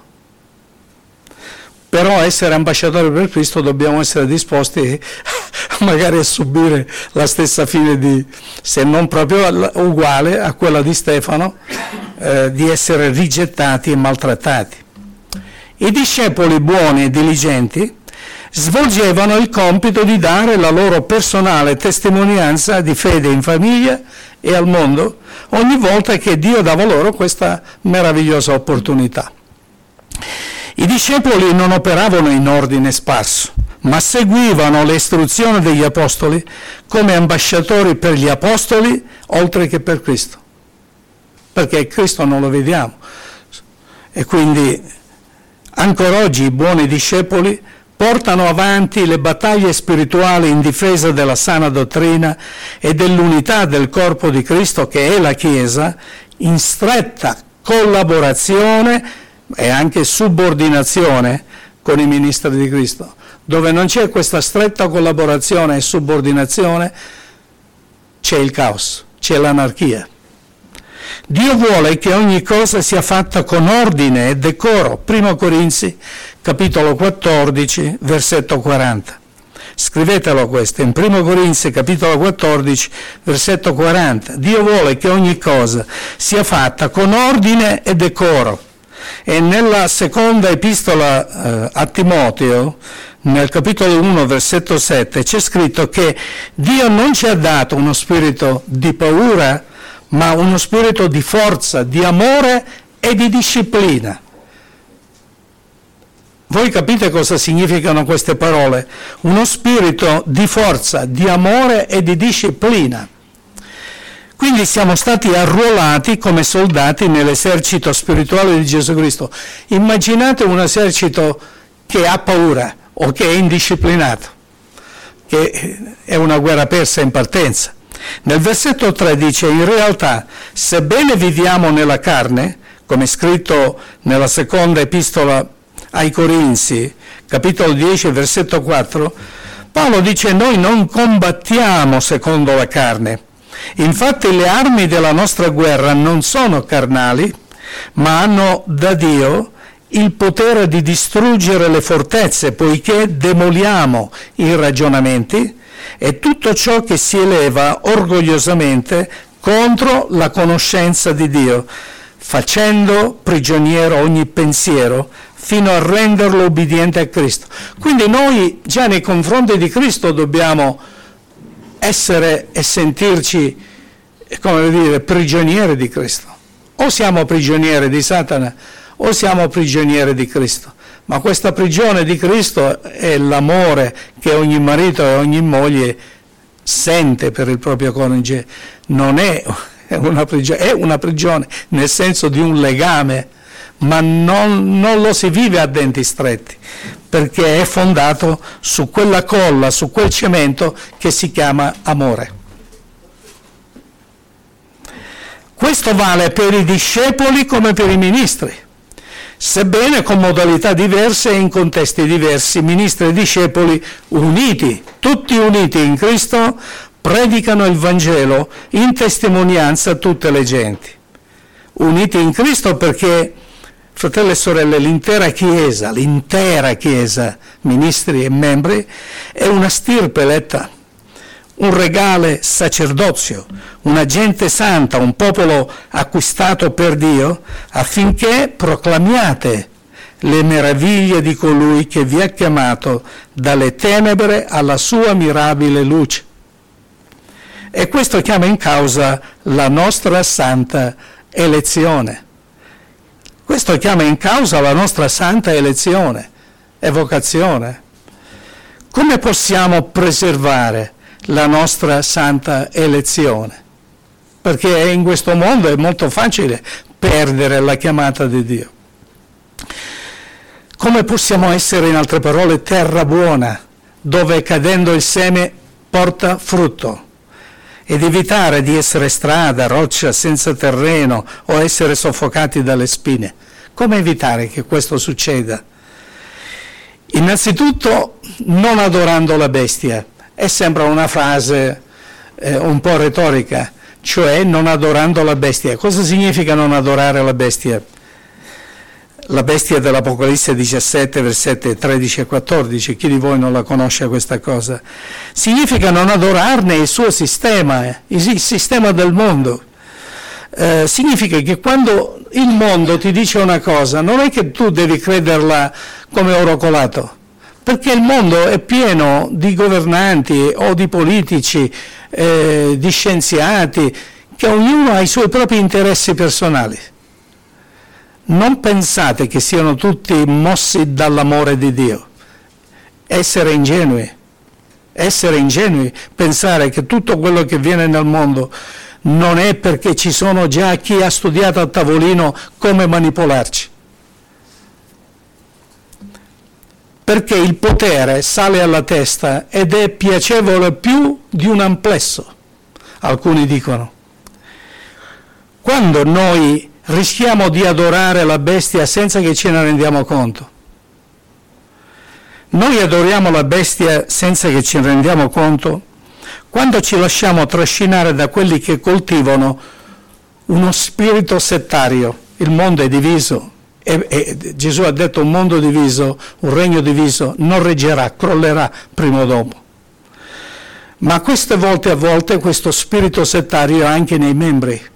Però essere ambasciatori per Cristo dobbiamo essere disposti magari a subire la stessa fine di, se non proprio uguale a quella di Stefano, eh, di essere rigettati e maltrattati. I discepoli buoni e diligenti svolgevano il compito di dare la loro personale testimonianza di fede in famiglia e al mondo ogni volta che Dio dava loro questa meravigliosa opportunità. I discepoli non operavano in ordine sparso, ma seguivano le istruzioni degli apostoli come ambasciatori per gli apostoli oltre che per Cristo, perché Cristo non lo vediamo. E quindi ancora oggi i buoni discepoli portano avanti le battaglie spirituali in difesa della sana dottrina e dell'unità del corpo di Cristo, che è la Chiesa, in stretta collaborazione e anche subordinazione con i ministri di Cristo. Dove non c'è questa stretta collaborazione e subordinazione, c'è il caos, c'è l'anarchia. Dio vuole che ogni cosa sia fatta con ordine e decoro. Primo Corinzi, capitolo quattordici, versetto quaranta. Scrivetelo questo, in Primo Corinzi, capitolo quattordici, versetto quaranta. Dio vuole che ogni cosa sia fatta con ordine e decoro. E nella seconda epistola eh, a Timoteo, nel capitolo uno, versetto sette, c'è scritto che Dio non ci ha dato uno spirito di paura, ma uno spirito di forza, di amore e di disciplina. Voi capite cosa significano queste parole? Uno spirito di forza, di amore e di disciplina. Quindi siamo stati arruolati come soldati nell'esercito spirituale di Gesù Cristo. Immaginate un esercito che ha paura o che è indisciplinato, che è una guerra persa in partenza. Nel versetto tre dice: in realtà, sebbene viviamo nella carne, come è scritto nella seconda epistola ai Corinzi, capitolo dieci, versetto quattro, Paolo dice: noi non combattiamo secondo la carne. Infatti le armi della nostra guerra non sono carnali, ma hanno da Dio il potere di distruggere le fortezze, poiché demoliamo i ragionamenti e tutto ciò che si eleva orgogliosamente contro la conoscenza di Dio, facendo prigioniero ogni pensiero fino a renderlo obbediente a Cristo. Quindi noi già nei confronti di Cristo dobbiamo essere e sentirci, come dire, prigionieri di Cristo. O siamo prigionieri di Satana o siamo prigionieri di Cristo. Ma questa prigione di Cristo è l'amore che ogni marito e ogni moglie sente per il proprio coniuge. Non è una prigione, è una prigione nel senso di un legame, ma non, non lo si vive a denti stretti, perché è fondato su quella colla, su quel cemento che si chiama amore. Questo vale per i discepoli come per i ministri, sebbene con modalità diverse e in contesti diversi. Ministri e discepoli uniti, tutti uniti in Cristo, predicano il Vangelo in testimonianza a tutte le genti. Uniti in Cristo perché, fratelli e sorelle, l'intera Chiesa, l'intera Chiesa, ministri e membri, è una stirpe eletta, un regale sacerdozio, una gente santa, un popolo acquistato per Dio, affinché proclamiate le meraviglie di colui che vi ha chiamato dalle tenebre alla sua mirabile luce. E questo chiama in causa la nostra santa elezione. Questo chiama in causa la nostra santa elezione e vocazione. Come possiamo preservare la nostra santa elezione? Perché in questo mondo è molto facile perdere la chiamata di Dio. Come possiamo essere, in altre parole, terra buona, dove cadendo il seme porta frutto, ed evitare di essere strada, roccia senza terreno o essere soffocati dalle spine? Come evitare che questo succeda? Innanzitutto non adorando la bestia. È sempre una frase eh, un po' retorica, cioè non adorando la bestia. Cosa significa non adorare la bestia? La bestia dell'Apocalisse diciassette, versetti tredici e quattordici, chi di voi non la conosce questa cosa? Significa non adorarne il suo sistema, il sistema del mondo. Eh, significa che quando il mondo ti dice una cosa, non è che tu devi crederla come oro colato, perché il mondo è pieno di governanti o di politici, eh, di scienziati, che ognuno ha i suoi propri interessi personali. Non pensate che siano tutti mossi dall'amore di Dio. Essere ingenui, essere ingenui, pensare che tutto quello che viene nel mondo non è perché ci sono già chi ha studiato a tavolino come manipolarci. Perché il potere sale alla testa ed è piacevole più di un amplesso, alcuni dicono. Quando noi rischiamo di adorare la bestia senza che ce ne rendiamo conto. Noi adoriamo la bestia senza che ci rendiamo conto quando ci lasciamo trascinare da quelli che coltivano uno spirito settario. Il mondo è diviso e, e Gesù ha detto: un mondo diviso, un regno diviso non reggerà, crollerà prima o dopo. Ma queste volte a volte questo spirito settario è anche nei membri.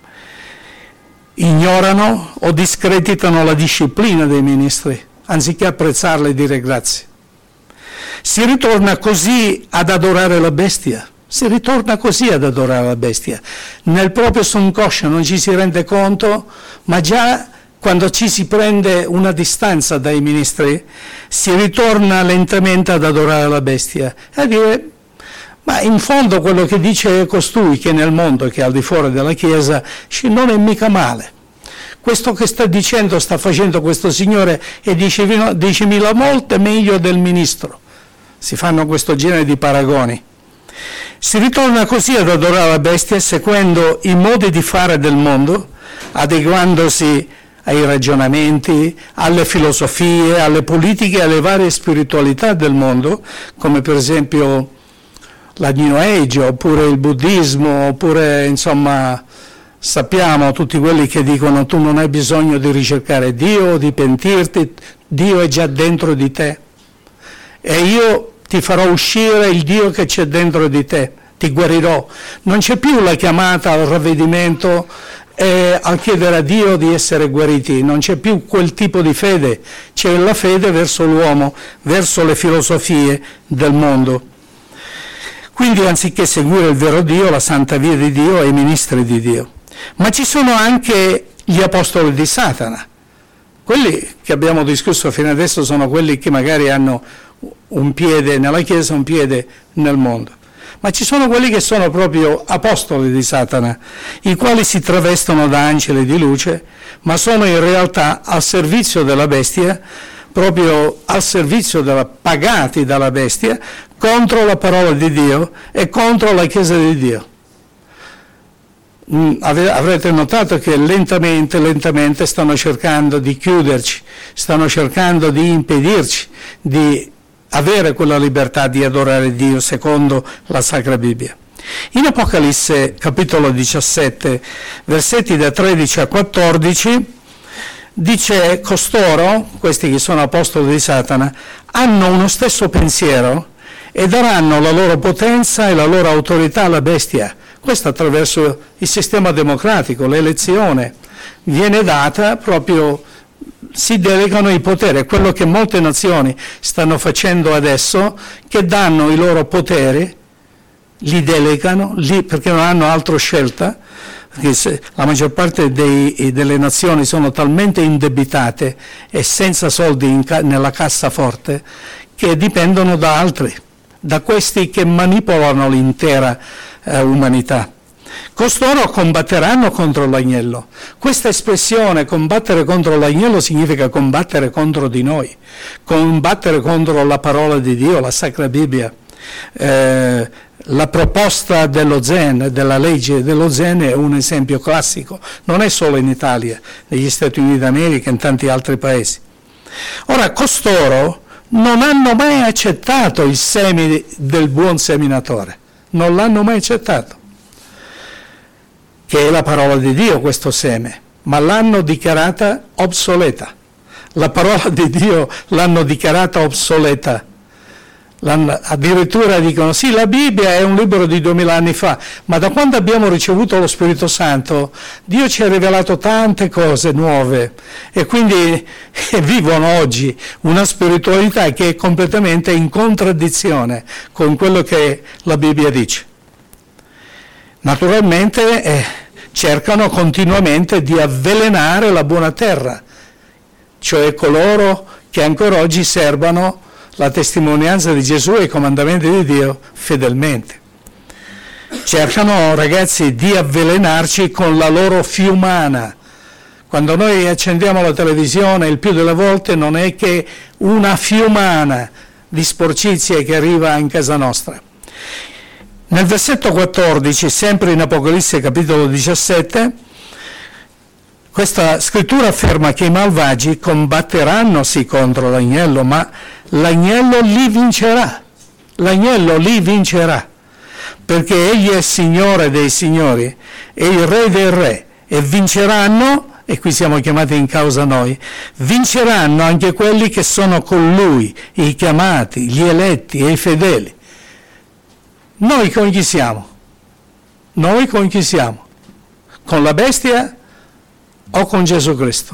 Ignorano o discreditano la disciplina dei ministri, anziché apprezzarla e dire grazie. Si ritorna così ad adorare la bestia, Si ritorna così ad adorare la bestia. Nel proprio subconscio non ci si rende conto, ma già quando ci si prende una distanza dai ministri, si ritorna lentamente ad adorare la bestia e a dire: ma in fondo quello che dice costui, che nel mondo, che è al di fuori della Chiesa, non è mica male. Questo che sta dicendo, sta facendo questo signore è diecimila volte meglio del ministro. Si fanno questo genere di paragoni. Si ritorna così ad adorare la bestia seguendo i modi di fare del mondo, adeguandosi ai ragionamenti, alle filosofie, alle politiche, alle varie spiritualità del mondo, come per esempio la New Age, oppure il buddismo, oppure insomma sappiamo tutti quelli che dicono tu non hai bisogno di ricercare Dio, di pentirti, Dio è già dentro di te e io ti farò uscire il Dio che c'è dentro di te, ti guarirò. Non c'è più la chiamata al ravvedimento e a chiedere a Dio di essere guariti, non c'è più quel tipo di fede, c'è la fede verso l'uomo, verso le filosofie del mondo. Quindi anziché seguire il vero Dio, la santa via di Dio e i ministri di Dio. Ma ci sono anche gli apostoli di Satana. Quelli che abbiamo discusso fino adesso sono quelli che magari hanno un piede nella Chiesa, un piede nel mondo. Ma ci sono quelli che sono proprio apostoli di Satana, i quali si travestono da angeli di luce, ma sono in realtà al servizio della bestia, proprio al servizio della, pagati dalla bestia, contro la parola di Dio e contro la Chiesa di Dio. Avrete notato che lentamente, lentamente stanno cercando di chiuderci, stanno cercando di impedirci di avere quella libertà di adorare Dio secondo la Sacra Bibbia. In Apocalisse capitolo diciassette, versetti da tredici a quattordici, dice: costoro, questi che sono apostoli di Satana, hanno uno stesso pensiero e daranno la loro potenza e la loro autorità alla bestia. Questo attraverso il sistema democratico, l'elezione viene data proprio, si delegano i poteri, quello che molte nazioni stanno facendo adesso, che danno i loro poteri, li delegano, li, perché non hanno altra scelta, perché se, la maggior parte dei, delle nazioni sono talmente indebitate e senza soldi in, nella cassaforte che dipendono da altri, da questi che manipolano l'intera eh, umanità. Costoro combatteranno contro l'agnello. Questa espressione, combattere contro l'agnello, significa combattere contro di noi, combattere contro la parola di Dio, la Sacra Bibbia. Eh, la proposta dello Zen, della legge dello Zen, è un esempio classico, non è solo in Italia, negli Stati Uniti d'America e in tanti altri paesi. Ora, costoro non hanno mai accettato il seme del buon seminatore, non l'hanno mai accettato, che è la parola di Dio, questo seme, ma l'hanno dichiarata obsoleta. La parola di Dio l'hanno dichiarata obsoleta. L'hanno, addirittura dicono, sì, la Bibbia è un libro di duemila anni fa, ma da quando abbiamo ricevuto lo Spirito Santo, Dio ci ha rivelato tante cose nuove e quindi vivono oggi una spiritualità che è completamente in contraddizione con quello che la Bibbia dice. Naturalmente eh, cercano continuamente di avvelenare la buona terra, cioè coloro che ancora oggi servano la testimonianza di Gesù e i comandamenti di Dio fedelmente. Cercano, ragazzi, di avvelenarci con la loro fiumana. Quando noi accendiamo la televisione, il più delle volte non è che una fiumana di sporcizie che arriva in casa nostra. Nel versetto quattordici, sempre in Apocalisse capitolo diciassette, questa scrittura afferma che i malvagi combatteranno sì contro l'agnello, ma l'agnello li vincerà. L'agnello li vincerà, perché egli è Signore dei signori e il Re dei re, e vinceranno, e qui siamo chiamati in causa noi, vinceranno anche quelli che sono con lui, i chiamati, gli eletti e i fedeli. Noi con chi siamo? Noi con chi siamo? Con la bestia o con Gesù Cristo?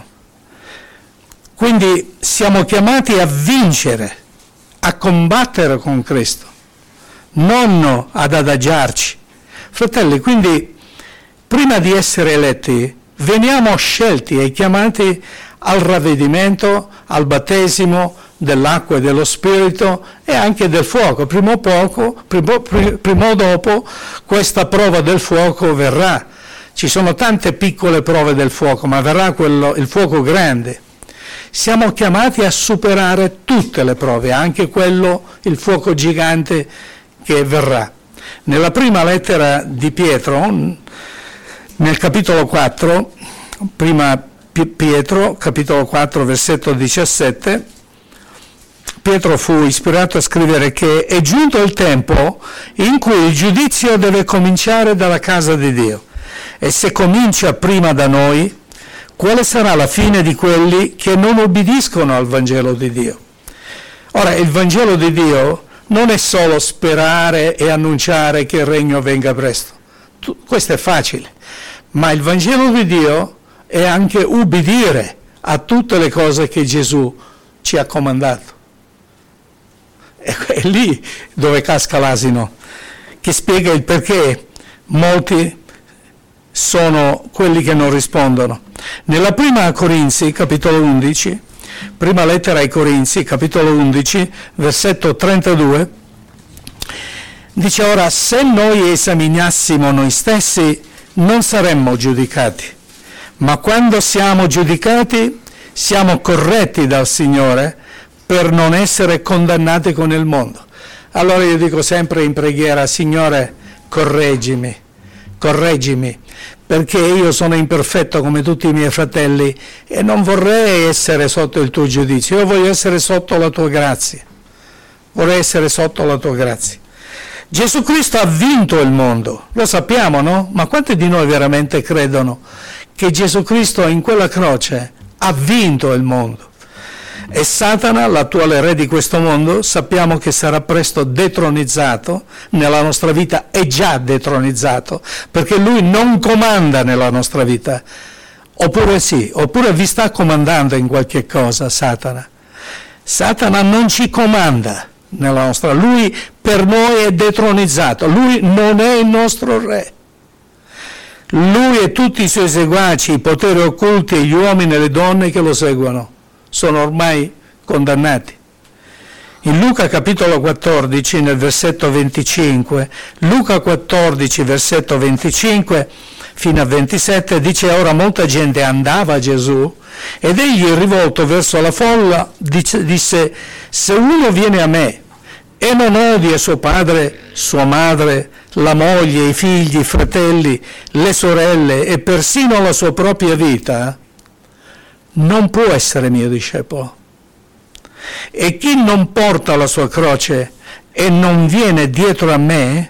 Quindi siamo chiamati a vincere, a combattere con Cristo. non ad adagiarci. Fratelli, quindi prima di essere eletti veniamo scelti e chiamati al ravvedimento, al battesimo dell'acqua e dello Spirito e anche del fuoco. Prima o, poco, prima, prima o dopo questa prova del fuoco verrà. Ci sono tante piccole prove del fuoco, ma verrà quello, il fuoco grande. Siamo chiamati a superare tutte le prove, anche quello, il fuoco gigante che verrà. Nella prima lettera di Pietro, nel capitolo quattro, prima Pietro, capitolo quattro, versetto diciassette, Pietro fu ispirato a scrivere che è giunto il tempo in cui il giudizio deve cominciare dalla casa di Dio. E se comincia prima da noi, quale sarà la fine di quelli che non obbediscono al Vangelo di Dio? Ora, il Vangelo di Dio non è solo sperare e annunciare che il regno venga presto. Questo è facile. Ma il Vangelo di Dio è anche ubbidire a tutte le cose che Gesù ci ha comandato. È lì dove casca l'asino, che spiega il perché molti sono quelli che non rispondono. Nella prima Corinzi, capitolo undici, prima lettera ai Corinzi, capitolo undici, versetto trentadue, dice: ora, se noi esaminassimo noi stessi, non saremmo giudicati, ma quando siamo giudicati, siamo corretti dal Signore per non essere condannati con il mondo. Allora io dico sempre in preghiera: Signore, correggimi, correggimi, perché io sono imperfetto come tutti i miei fratelli e non vorrei essere sotto il tuo giudizio, io voglio essere sotto la tua grazia, vorrei essere sotto la tua grazia. Gesù Cristo ha vinto il mondo, lo sappiamo, no? Ma quanti di noi veramente credono che Gesù Cristo in quella croce ha vinto il mondo? E Satana, l'attuale re di questo mondo, sappiamo che sarà presto detronizzato, nella nostra vita è già detronizzato, perché lui non comanda nella nostra vita. Oppure sì, oppure vi sta comandando in qualche cosa Satana. Satana non ci comanda nella nostra, lui per noi è detronizzato, lui non è il nostro re. Lui e tutti i suoi seguaci, i poteri occulti e gli uomini e le donne che lo seguono sono ormai condannati. In Luca capitolo quattordici, nel versetto venticinque, Luca quattordici, versetto venticinque fino a ventisette, dice: ora molta gente andava a Gesù ed egli, rivolto verso la folla, disse: se uno viene a me e non odia suo padre, sua madre, la moglie, i figli, i fratelli, le sorelle e persino la sua propria vita, non può essere mio discepolo. E chi non porta la sua croce e non viene dietro a me,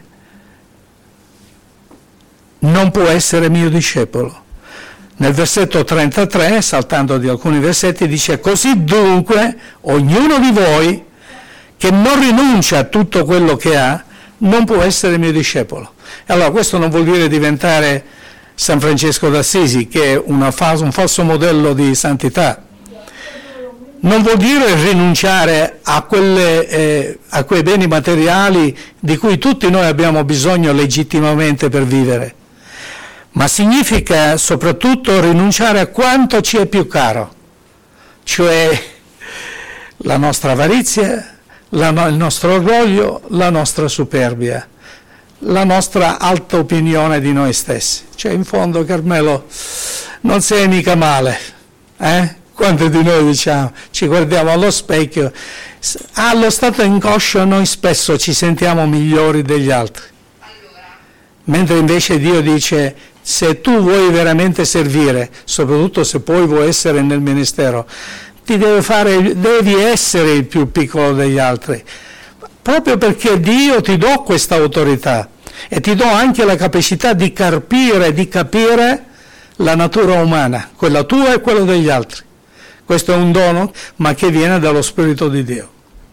non può essere mio discepolo. Nel versetto trentatré, saltando di alcuni versetti, dice: così dunque ognuno di voi che non rinuncia a tutto quello che ha, non può essere mio discepolo. E allora questo non vuol dire diventare San Francesco d'Assisi, che è una fase, un falso modello di santità. Non vuol dire rinunciare a, quelle, eh, a quei beni materiali di cui tutti noi abbiamo bisogno legittimamente per vivere, ma significa soprattutto rinunciare a quanto ci è più caro, cioè la nostra avarizia, la, il nostro orgoglio, la nostra superbia, la nostra alta opinione di noi stessi. Cioè, in fondo, Carmelo, non sei mica male, eh? Quanti di noi diciamo, ci guardiamo allo specchio, allo stato inconscio noi spesso ci sentiamo migliori degli altri, mentre invece Dio dice: se tu vuoi veramente servire, soprattutto se poi vuoi essere nel ministero, ti deve fare, devi essere il più piccolo degli altri, proprio perché Dio ti do questa autorità e ti do anche la capacità di carpire, di capire la natura umana, quella tua e quella degli altri. Questo è un dono, ma che viene dallo Spirito di Dio.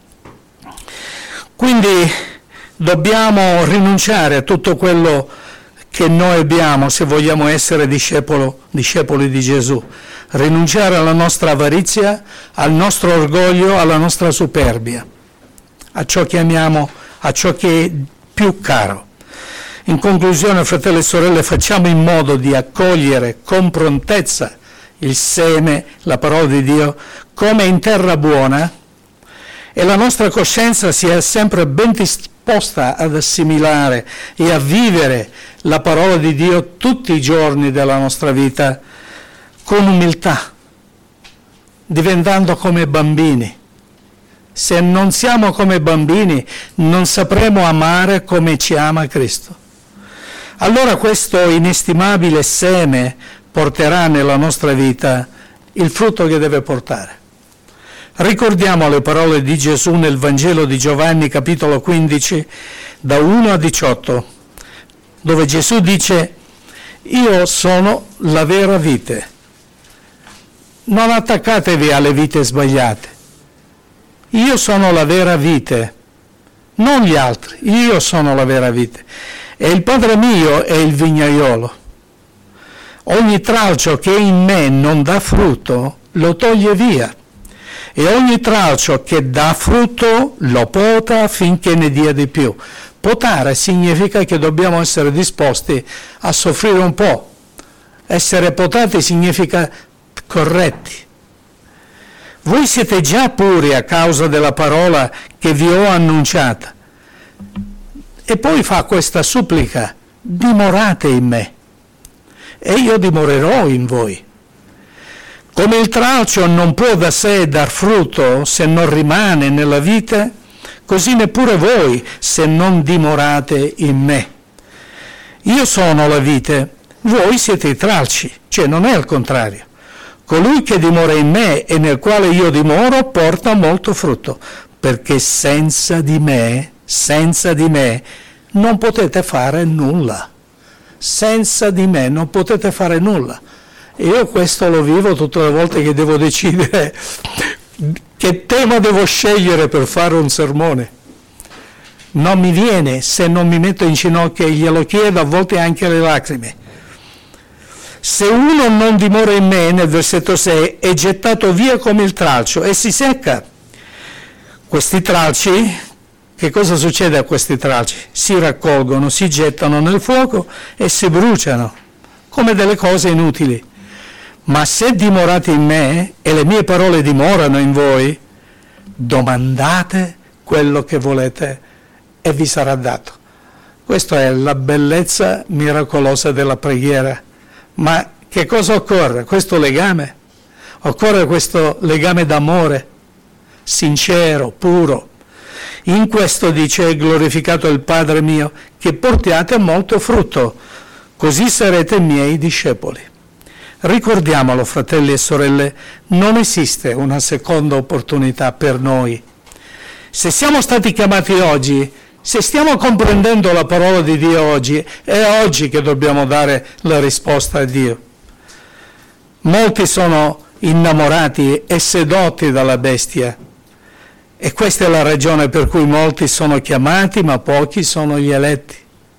Quindi dobbiamo rinunciare a tutto quello che noi abbiamo se vogliamo essere discepolo, discepoli di Gesù. Rinunciare alla nostra avarizia, al nostro orgoglio, alla nostra superbia, a ciò che amiamo, a ciò che più caro. In conclusione, fratelli e sorelle, facciamo in modo di accogliere con prontezza il seme, la parola di Dio, come in terra buona, e la nostra coscienza sia sempre ben disposta ad assimilare e a vivere la parola di Dio tutti i giorni della nostra vita con umiltà, diventando come bambini. Se non siamo come bambini, non sapremo amare come ci ama Cristo. Allora questo inestimabile seme porterà nella nostra vita il frutto che deve portare. Ricordiamo le parole di Gesù nel Vangelo di Giovanni, capitolo quindici, da uno a diciotto, dove Gesù dice: io sono la vera vite. Non attaccatevi alle vite sbagliate. Io sono la vera vite, non gli altri. Io sono la vera vite. E il Padre mio è il vignaiolo. Ogni tralcio che in me non dà frutto lo toglie via, e ogni tralcio che dà frutto lo pota finché ne dia di più. Potare significa che dobbiamo essere disposti a soffrire un po'. Essere potati significa corretti. Voi siete già puri a causa della parola che vi ho annunciata. E poi fa questa supplica: dimorate in me, e io dimorerò in voi. Come il tralcio non può da sé dar frutto se non rimane nella vite, così neppure voi se non dimorate in me. Io sono la vite, voi siete i tralci, cioè non è il contrario. Colui che dimora in me e nel quale io dimoro porta molto frutto, perché senza di me, senza di me, non potete fare nulla. Senza di me non potete fare nulla. E io questo lo vivo tutte le volte che devo decidere che tema devo scegliere per fare un sermone. Non mi viene se non mi metto in ginocchio e glielo chiedo, a volte anche le lacrime. Se uno non dimora in me, nel versetto sei, è gettato via come il tralcio e si secca. Questi tralci, che cosa succede a questi tralci? Si raccolgono, si gettano nel fuoco e si bruciano, come delle cose inutili. Ma se dimorate in me e le mie parole dimorano in voi, domandate quello che volete e vi sarà dato. Questa è la bellezza miracolosa della preghiera. Ma che cosa occorre? Questo legame. Occorre questo legame d'amore, sincero, puro. In questo dice: è glorificato il Padre mio, che portiate molto frutto, così sarete miei discepoli. Ricordiamolo, fratelli e sorelle, non esiste una seconda opportunità per noi. Se siamo stati chiamati oggi, se stiamo comprendendo la parola di Dio oggi, è oggi che dobbiamo dare la risposta a Dio. Molti sono innamorati e sedotti dalla bestia, e questa è la ragione per cui molti sono chiamati, ma pochi sono gli eletti.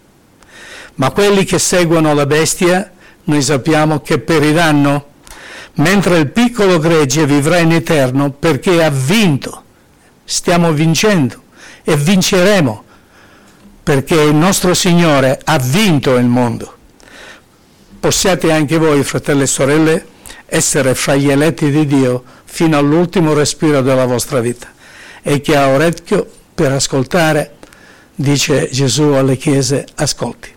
Ma quelli che seguono la bestia, noi sappiamo che periranno, mentre il piccolo gregge vivrà in eterno, perché ha vinto. Stiamo vincendo e vinceremo, perché il nostro Signore ha vinto il mondo. Possiate anche voi, fratelli e sorelle, essere fra gli eletti di Dio fino all'ultimo respiro della vostra vita. E chi ha orecchio per ascoltare, dice Gesù alle chiese, ascolti.